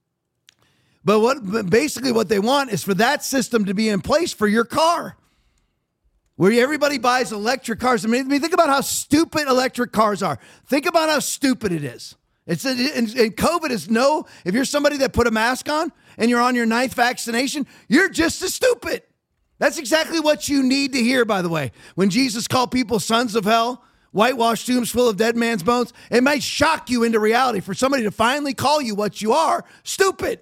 But what basically what they want is for that system to be in place for your car, where everybody buys electric cars. I mean, think about how stupid electric cars are. Think about how stupid it is. It's and, and COVID is no. If you're somebody that put a mask on and you're on your ninth vaccination, you're just as stupid. That's exactly what you need to hear. By the way, when Jesus called people sons of hell, whitewashed tombs full of dead man's bones, it might shock you into reality for somebody to finally call you what you are, stupid.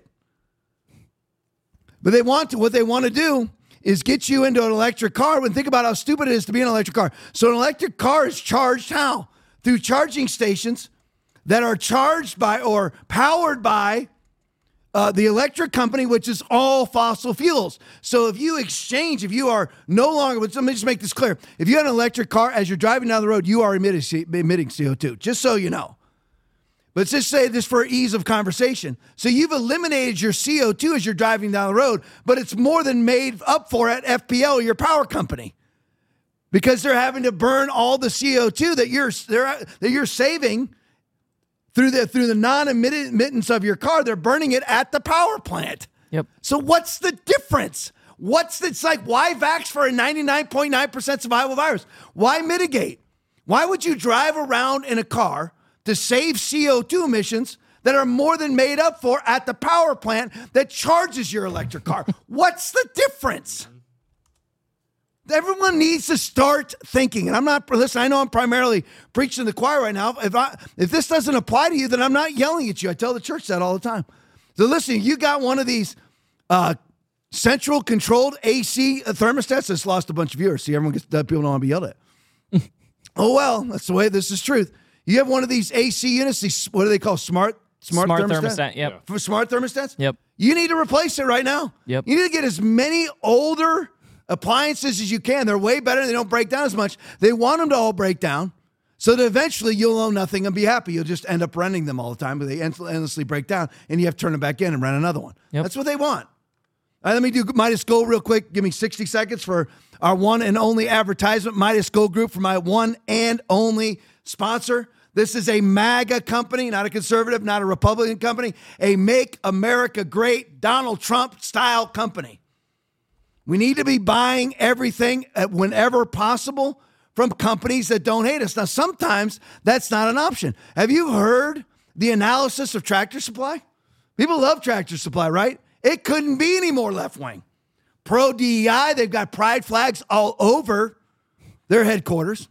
But they want to, what they want to do is get you into an electric car. And think about how stupid it is to be in an electric car. So an electric car is charged how? Through charging stations that are charged by or powered by uh, the electric company, which is all fossil fuels. So if you exchange, if you are no longer, let me just make this clear. If you have an electric car, as you're driving down the road, you are emitting, emitting C O two, just so you know. Let's just say this for ease of conversation. So you've eliminated your C O two as you're driving down the road, but it's more than made up for at F P L, your power company, because they're having to burn all the C O two that you're that you're saving through the through the non-emittance of your car. They're burning it at the power plant. Yep. So what's the difference? What's the, it's like, why vax for a ninety-nine point nine percent survival virus? Why mitigate? Why would you drive around in a car to save C O two emissions that are more than made up for at the power plant that charges your electric car? What's the difference? Everyone needs to start thinking. And I'm not, listen, I know I'm primarily preaching to the choir right now. If I if this doesn't apply to you, then I'm not yelling at you. I tell the church that all the time. So listen, you got one of these uh, central controlled A C thermostats that's lost a bunch of viewers. See, everyone gets, people don't want to be yelled at. Oh, well, that's the way, this is truth. You have one of these A C units, these, what do they call, smart smart, smart thermostat? thermostat? Yep. For smart thermostats? Yep. You need to replace it right now. Yep. You need to get as many older appliances as you can. They're way better. They don't break down as much. They want them to all break down so that eventually you'll own nothing and be happy. You'll just end up renting them all the time, but they endlessly break down and you have to turn them back in and rent another one. Yep. That's what they want. All right, let me do Midas Gold real quick. Give me sixty seconds for our one and only advertisement, Midas Gold Group, for my one and only sponsor. This is a MAGA company, not a conservative, not a Republican company, a Make America Great Donald Trump style company. We need to be buying everything whenever possible from companies that don't hate us. Now, sometimes that's not an option. Have you heard the analysis of Tractor Supply? People love Tractor Supply, right? It couldn't be any more left-wing. Pro-D E I, they've got pride flags all over their headquarters.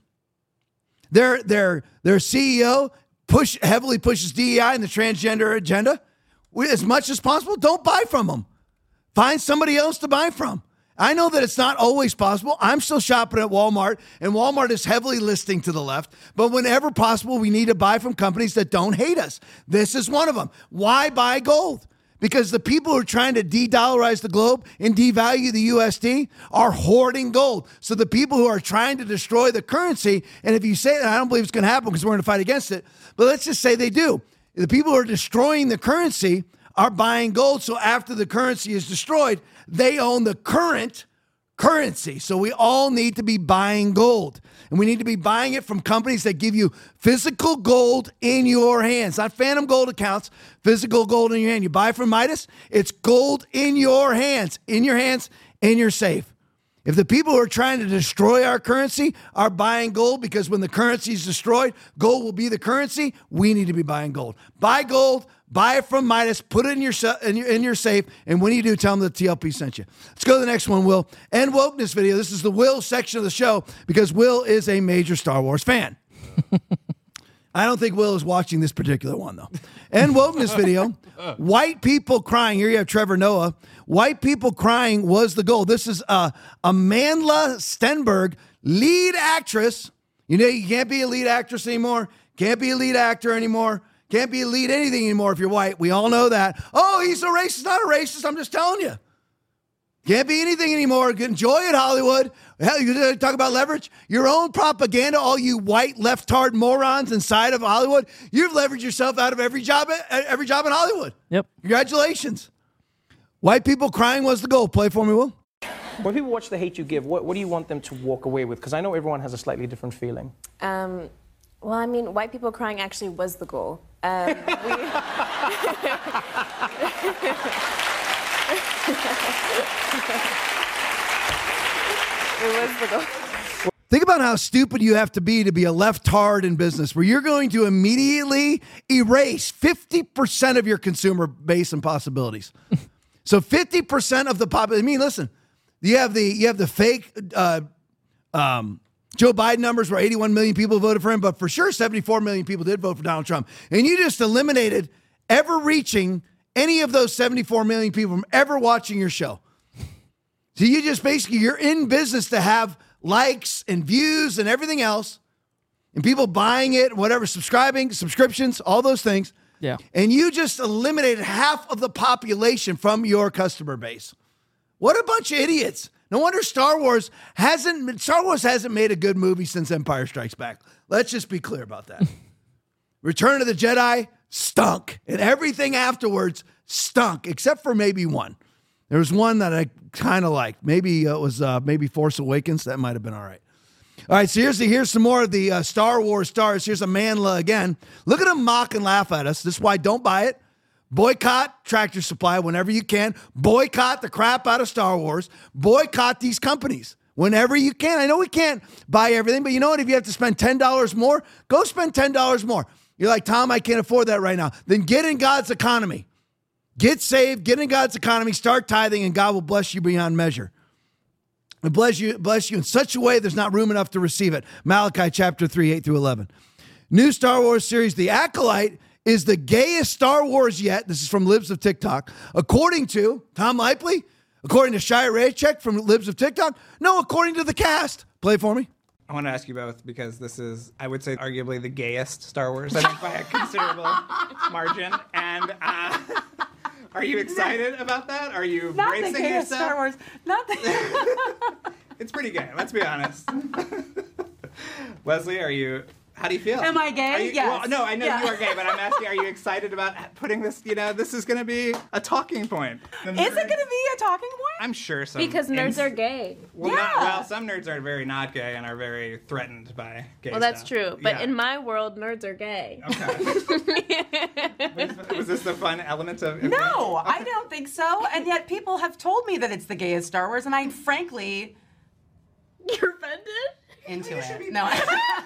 Their, their, their C E O push heavily pushes D E I and the transgender agenda. We, as much as possible, don't buy from them. Find somebody else to buy from. I know that it's not always possible. I'm still shopping at Walmart, and Walmart is heavily listing to the left. But whenever possible, we need to buy from companies that don't hate us. This is one of them. Why buy gold? Because the people who are trying to de-dollarize the globe and devalue the U S D are hoarding gold. So the people who are trying to destroy the currency, and if you say that, I don't believe it's going to happen because we're going to fight against it, but let's just say they do. The people who are destroying the currency are buying gold, so after the currency is destroyed, they own the current currency. So we all need to be buying gold. And we need to be buying it from companies that give you physical gold in your hands. Not phantom gold accounts, physical gold in your hand. You buy from Midas, it's gold in your hands, in your hands, in your safe. If the people who are trying to destroy our currency are buying gold because when the currency is destroyed, gold will be the currency, we need to be buying gold. Buy gold, buy it from Midas, put it in your, in your in your safe, and when you do, tell them the T L P sent you. Let's go to the next one, Will. End wokeness video. This is the Will section of the show because Will is a major Star Wars fan. I don't think Will is watching this particular one, though. End wokeness video. White people crying. Here you have Trevor Noah. White people crying was the goal. This is uh, Amandla Stenberg, lead actress. You know, you can't be a lead actress anymore. Can't be a lead actor anymore. Can't be a lead anything anymore if you're white. We all know that. Oh, he's a racist. Not a racist. I'm just telling you. Can't be anything anymore. Enjoy it, Hollywood. Hell, you talk about leverage. Your own propaganda, all you white left-hard morons inside of Hollywood, you've leveraged yourself out of every job, every job in Hollywood. Yep. Congratulations. White people crying was the goal. Play for me, Will. When people watch The Hate U Give, what, what do you want them to walk away with? Because I know everyone has a slightly different feeling. Um, well, I mean, white people crying actually was the goal. Um, we... It was the goal. Think about how stupid you have to be to be a left-hard in business, where you're going to immediately erase fifty percent of your consumer base and possibilities. So fifty percent of the population. I mean, listen, you have the you have the fake uh, um, Joe Biden numbers where eighty-one million people voted for him, but for sure seventy-four million people did vote for Donald Trump. And you just eliminated ever reaching any of those seventy-four million people from ever watching your show. So you just basically, you're in business to have likes and views and everything else, and people buying it, whatever, subscribing, subscriptions, all those things. Yeah. And you just eliminated half of the population from your customer base. What a bunch of idiots. No wonder Star Wars hasn't, Star Wars hasn't made a good movie since Empire Strikes Back. Let's just be clear about that. Return of the Jedi stunk, and everything afterwards stunk, except for maybe one. There was one that I kind of liked. Maybe it was uh, maybe Force Awakens. That might have been all right. All right, so here's, the, here's some more of the uh, Star Wars stars. Here's Amandla again. Look at him mock and laugh at us. This is why don't buy it. Boycott Tractor Supply whenever you can. Boycott the crap out of Star Wars. Boycott these companies whenever you can. I know we can't buy everything, but you know what? If you have to spend ten dollars more, go spend ten dollars more. You're like, Tom, I can't afford that right now. Then get in God's economy. Get saved, get in God's economy, start tithing, and God will bless you beyond measure. And bless you, bless you in such a way there's not room enough to receive it. Malachi chapter three, eight through eleven. New Star Wars series, The Acolyte, is the gayest Star Wars yet. This is from Libs of TikTok. According to Tom Lipley, according to Shia Raycheck from Libs of TikTok, no, according to the cast. Play for me. I want to ask you both because this is, I would say, arguably the gayest Star Wars, I think, by a considerable margin. And uh, are you excited about that? Are you Not bracing the gayest yourself? Star Wars. Not the. It's pretty gay. Let's be honest. Leslie, are you? How do you feel? Am I gay? Are you, Yes. Well, no, I know Yeah. you are gay, but I'm asking, are you excited about putting this? You know, this is going to be a talking point. Is it going to be a talking point? I'm sure so. Because nerds are gay. Well, Yeah. not, well, some nerds are very not gay and are very threatened by gay Well, that's stuff. true. But Yeah. in my world, nerds are gay. was, was this the fun element of? No, I don't think so. And yet people have told me that it's the gayest Star Wars, and I frankly. You're offended? Into it. No.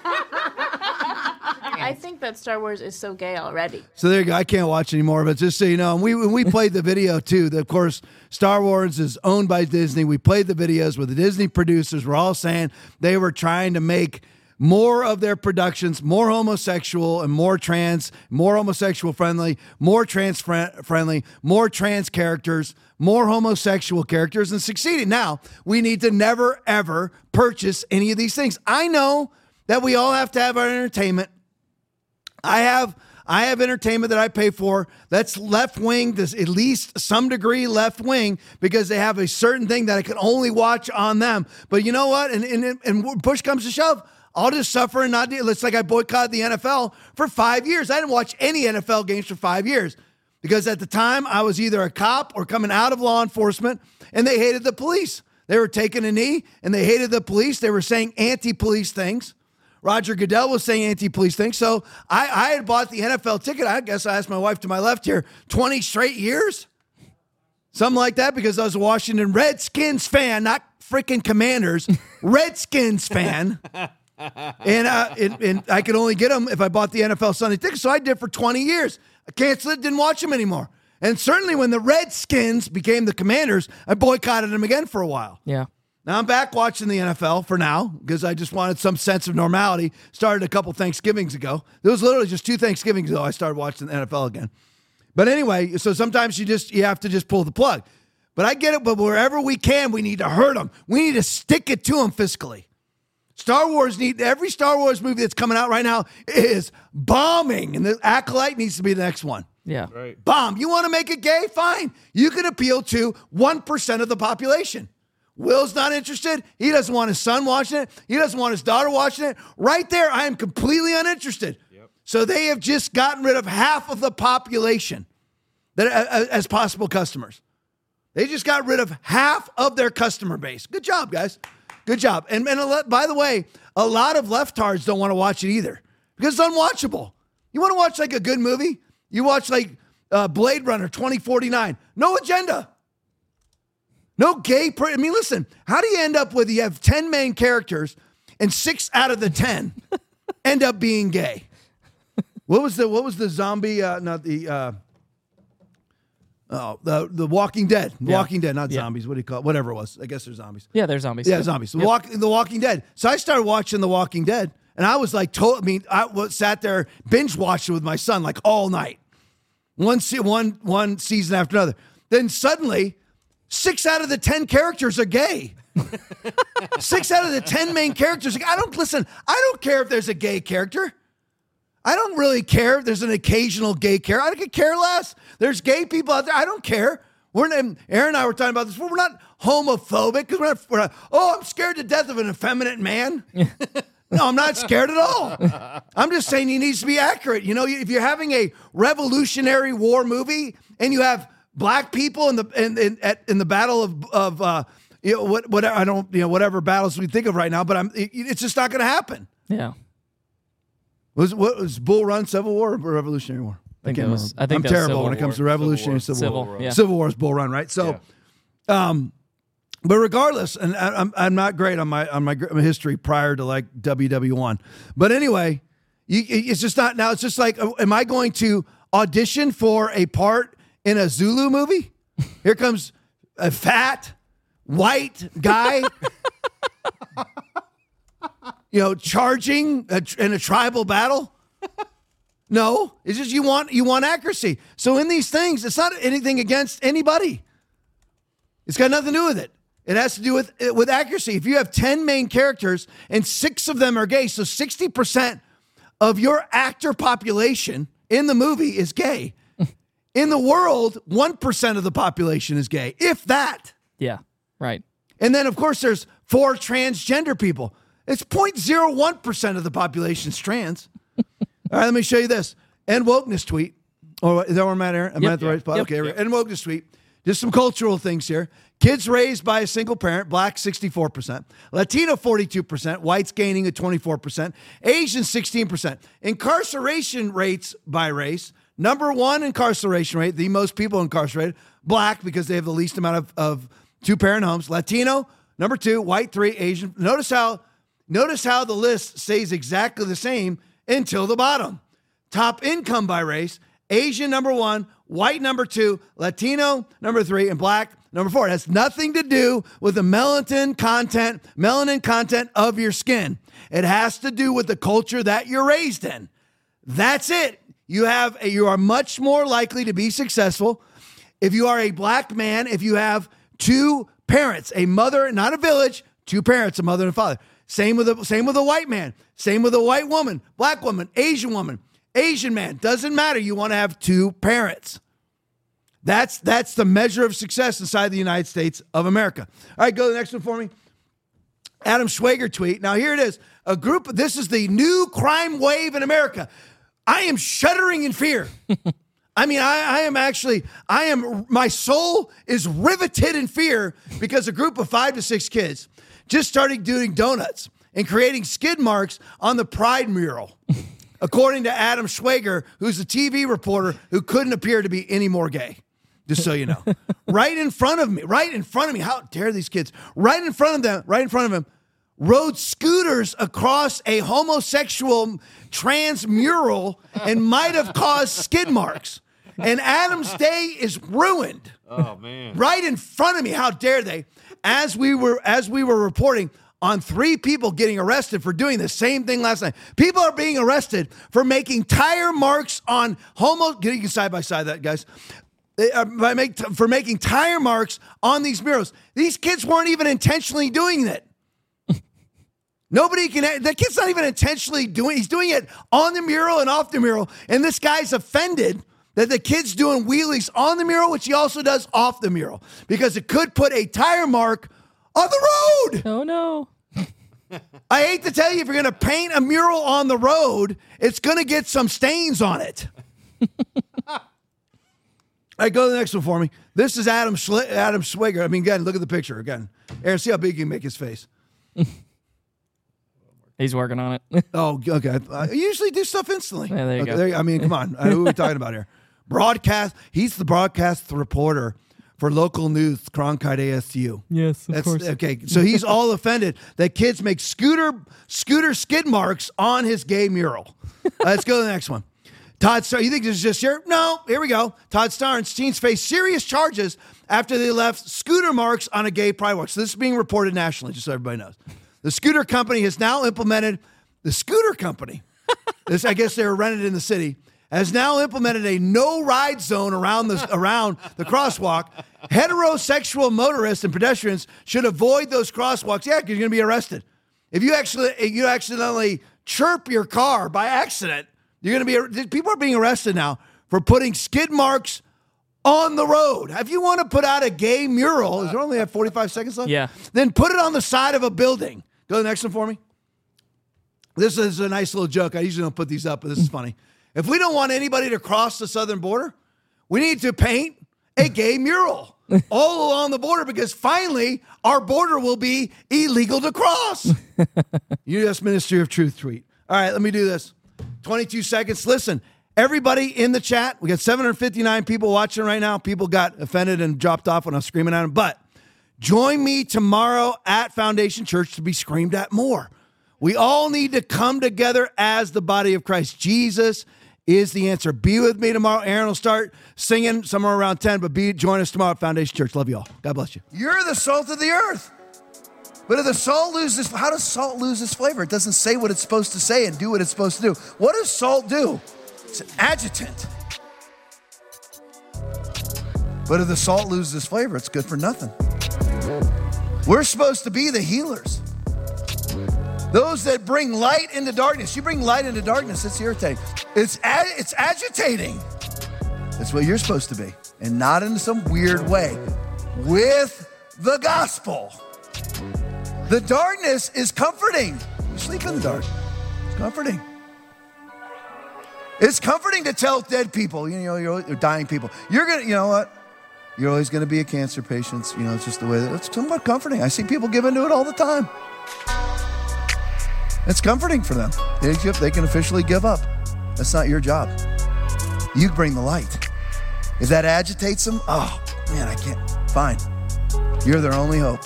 I think that Star Wars is so gay already. So there you go. I can't watch anymore, but just so you know, and we when we played the video too. That of course, Star Wars is owned by Disney. We played the videos with the Disney producers. We're all saying they were trying to make more of their productions more homosexual and more trans, more homosexual friendly, more trans friendly, more trans characters, more homosexual characters, and succeeding. Now, we need to never, ever purchase any of these things. I know that we all have to have our entertainment. I have I have entertainment that I pay for that's left-wing, to at least some degree left-wing, because they have a certain thing that I can only watch on them. But you know what? And, and, and push comes to shove, I'll just suffer and not deal. It's like I boycotted the N F L for five years. I didn't watch any N F L games for five years because at the time I was either a cop or coming out of law enforcement, and they hated the police. They were taking a knee and they hated the police. They were saying anti-police things. Roger Goodell was saying anti-police things. So I, I had bought the N F L ticket. I guess I asked my wife to my left here, twenty straight years. Something like that, because I was a Washington Redskins fan, not freaking Commanders, Redskins fan. And, uh, and, and I could only get them if I bought the N F L Sunday ticket. So I did for twenty years. I canceled it, didn't watch them anymore. And certainly when the Redskins became the Commanders, I boycotted them again for a while. Yeah. Now I'm back watching the N F L for now because I just wanted some sense of normality. Started a couple Thanksgivings ago. It was literally just two Thanksgivings ago I started watching the N F L again. But anyway, so sometimes you just you have to just pull the plug. But I get it, but wherever we can, we need to hurt them. We need to stick it to them fiscally. Star Wars need every Star Wars movie that's coming out right now is bombing, and the Acolyte needs to be the next one. Yeah. Right. Bomb. You want to make it gay? Fine. You can appeal to one percent of the population. Will's not interested. He doesn't want his son watching it. He doesn't want his daughter watching it. Right there, I am completely uninterested. Yep. So they have just gotten rid of half of the population that as possible customers. They just got rid of half of their customer base. Good job, guys. Good job. And, and by the way, a lot of leftards don't want to watch it either because it's unwatchable. You want to watch like a good movie? You watch like uh, Blade Runner twenty forty-nine. No agenda. No gay. Per- I mean, listen, how do you end up with, you have ten main characters and six out of the ten end up being gay? What was the, what was the zombie, uh, not the, uh, oh, the, the Walking Dead. The Yeah. Walking Dead, not Yeah. zombies. What do you call it? Whatever it was. I guess they're zombies. Yeah, they're zombies. Yeah, zombies. The, Yep. walk, the Walking Dead. So I started watching The Walking Dead, and I was like, told, I mean, I was, sat there binge watching with my son like all night. One, se- one, one season after another. Then suddenly, six out of the ten characters are gay. Six out of the ten main characters. I don't listen. I don't care if there's a gay character. I don't really care if there's an occasional gay character. I could care less. There's gay people out there. I don't care. We're not, Aaron and I were talking about this. We're not homophobic because we're not, we're not. Oh, I'm scared to death of an effeminate man. No, I'm not scared at all. I'm just saying he needs to be accurate. You know, if you're having a Revolutionary War movie and you have black people in the in in, at, in the battle of of uh, you know what whatever I don't you know whatever battles we think of right now, but I'm it, it's just not going to happen. Yeah. Was what was Bull Run Civil War or Revolutionary War? I think can't it was- remember. I think I'm that was terrible Civil when it comes to War. Revolutionary Civil, Civil, War. yeah. Civil War is Bull Run, right? So, um, but regardless, and I, I'm I'm not great on my on my gr- history prior to like W W one, but anyway, you, it's just not now. It's just like, uh, am I going to audition for a part in a Zulu movie? Here comes a fat white guy. You know, charging a, in a tribal battle. No, it's just you want you want accuracy. So in these things, it's not anything against anybody. It's got nothing to do with it. It has to do with with accuracy. If you have ten main characters and six of them are gay, so sixty percent of your actor population in the movie is gay. In the world, one percent of the population is gay, if that. Yeah, right. And then, of course, there's four transgender people. It's zero point zero one percent of the population is trans. All right, let me show you this. And wokeness tweet. Or is that where I'm at, Aaron? Am Yep. I at the right spot? Yep. Okay, Yep. and wokeness tweet. Just some cultural things here. Kids raised by a single parent, black sixty-four percent, Latino forty-two percent, whites gaining at twenty-four percent, Asian sixteen percent. Incarceration rates by race. Number one incarceration rate, the most people incarcerated, black because they have the least amount of, of two-parent homes. Latino, number two, white three, Asian. Notice how notice how the list stays exactly the same until the bottom. Top income by race, Asian number one, white number two, Latino number three, and black number four. It has nothing to do with the melanin content, melanin content of your skin. It has to do with the culture that you're raised in. That's it. You have a, you are much more likely to be successful if you are a black man, if you have two parents, a mother, not a village, two parents, a mother and a father. Same with a same with a white man, same with a white woman, black woman, Asian woman, Asian man. Doesn't matter. You want to have two parents. That's that's the measure of success inside the United States of America. All right, go to the next one for me. Adam Schwager tweet. Now here it is. A group. This is the new crime wave in America. I am shuddering in fear. I mean, I, I am actually, I am, my soul is riveted in fear because a group of five to six kids just started doing donuts and creating skid marks on the Pride mural, according to Adam Schwager, who's a T V reporter who couldn't appear to be any more gay, just so you know. Right in front of me, right in front of me, how dare these kids, right in front of them, right in front of him, rode scooters across a homosexual trans mural and might have caused skid marks. And Adam's day is ruined. Oh, man. Right in front of me. How dare they? As we were as we were reporting on three people getting arrested for doing the same thing last night. People are being arrested for making tire marks on homo. You can side by side that, guys. They are, by make, for making tire marks on these murals. These kids weren't even intentionally doing that. Nobody can, the kid's not even intentionally doing, he's doing it on the mural and off the mural. And this guy's offended that the kid's doing wheelies on the mural, which he also does off the mural, because it could put a tire mark on the road. Oh, no. I hate to tell you, if you're going to paint a mural on the road, it's going to get some stains on it. All right, go to the next one for me. This is Adam Schli- Adam Schwiger. I mean, again, look at the picture again. Aaron, see how big you can make his face. He's working on it. Oh, okay. I usually do stuff instantly. Yeah, there you okay, go. there, I mean, come on. I know what we're talking about here. Broadcast. He's the broadcast reporter for local news, Cronkite A S U. Yes, of That's, course. Okay, so he's all offended that kids make scooter scooter skid marks on his gay mural. Uh, let's go to the next one. Todd Starr, you think this is just here? No, here we go. Todd Starnes' teens face serious charges after they left scooter marks on a gay pride walk. So this is being reported nationally, just so everybody knows. The scooter company has now implemented, the scooter company, this I guess they were rented in the city, has now implemented a no-ride zone around the, around the crosswalk. Heterosexual motorists and pedestrians should avoid those crosswalks. Yeah, because you're going to be arrested. If you actually you accidentally chirp your car by accident, you're going to be, people are being arrested now for putting skid marks on the road. If you want to put out a gay mural, is there only have forty-five seconds left? Yeah. Then put it on the side of a building. Go to the next one for me. This is a nice little joke. I usually don't put these up, but this is funny. If we don't want anybody to cross the southern border, we need to paint a gay mural all along the border, because finally our border will be illegal to cross. U S Ministry of Truth tweet. All right, let me do this. twenty-two seconds. Listen, everybody in the chat, we got seven hundred fifty-nine people watching right now. People got offended and dropped off when I was screaming at them. But join me tomorrow at Foundation Church to be screamed at more. We all need to come together as the body of Christ. Jesus is the answer. Be with me tomorrow. Aaron will start singing somewhere around ten, but be join us tomorrow at Foundation Church. Love you all. God bless you. You're the salt of the earth. But if the salt loses, how does salt lose its flavor? It doesn't say what it's supposed to say and do what it's supposed to do. What does salt do? It's an adjutant. But if the salt loses its flavor, it's good for nothing. We're supposed to be the healers. Those that bring light into darkness. You bring light into darkness, it's irritating. It's ag- it's agitating. That's what you're supposed to be. And not in some weird way. With the gospel. The darkness is comforting. You sleep in the dark. It's comforting. It's comforting to tell dead people, you know, you're, you're dying people. You're going to, you know what? You're always going to be a cancer patient. You know, it's just the way that it's somewhat comforting. I see people give into it all the time. It's comforting for them. They, they can officially give up. That's not your job. You bring the light. If that agitates them, oh, man, I can't. Fine. You're their only hope.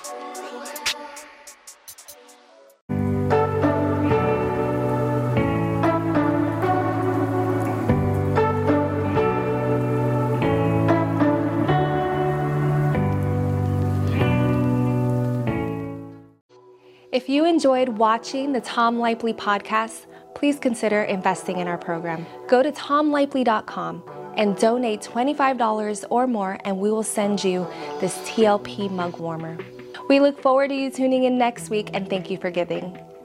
If you enjoyed watching the Tom Lipley podcast, please consider investing in our program. Go to tom lipley dot com and donate twenty-five dollars or more, and we will send you this T L P mug warmer. We look forward to you tuning in next week, and thank you for giving.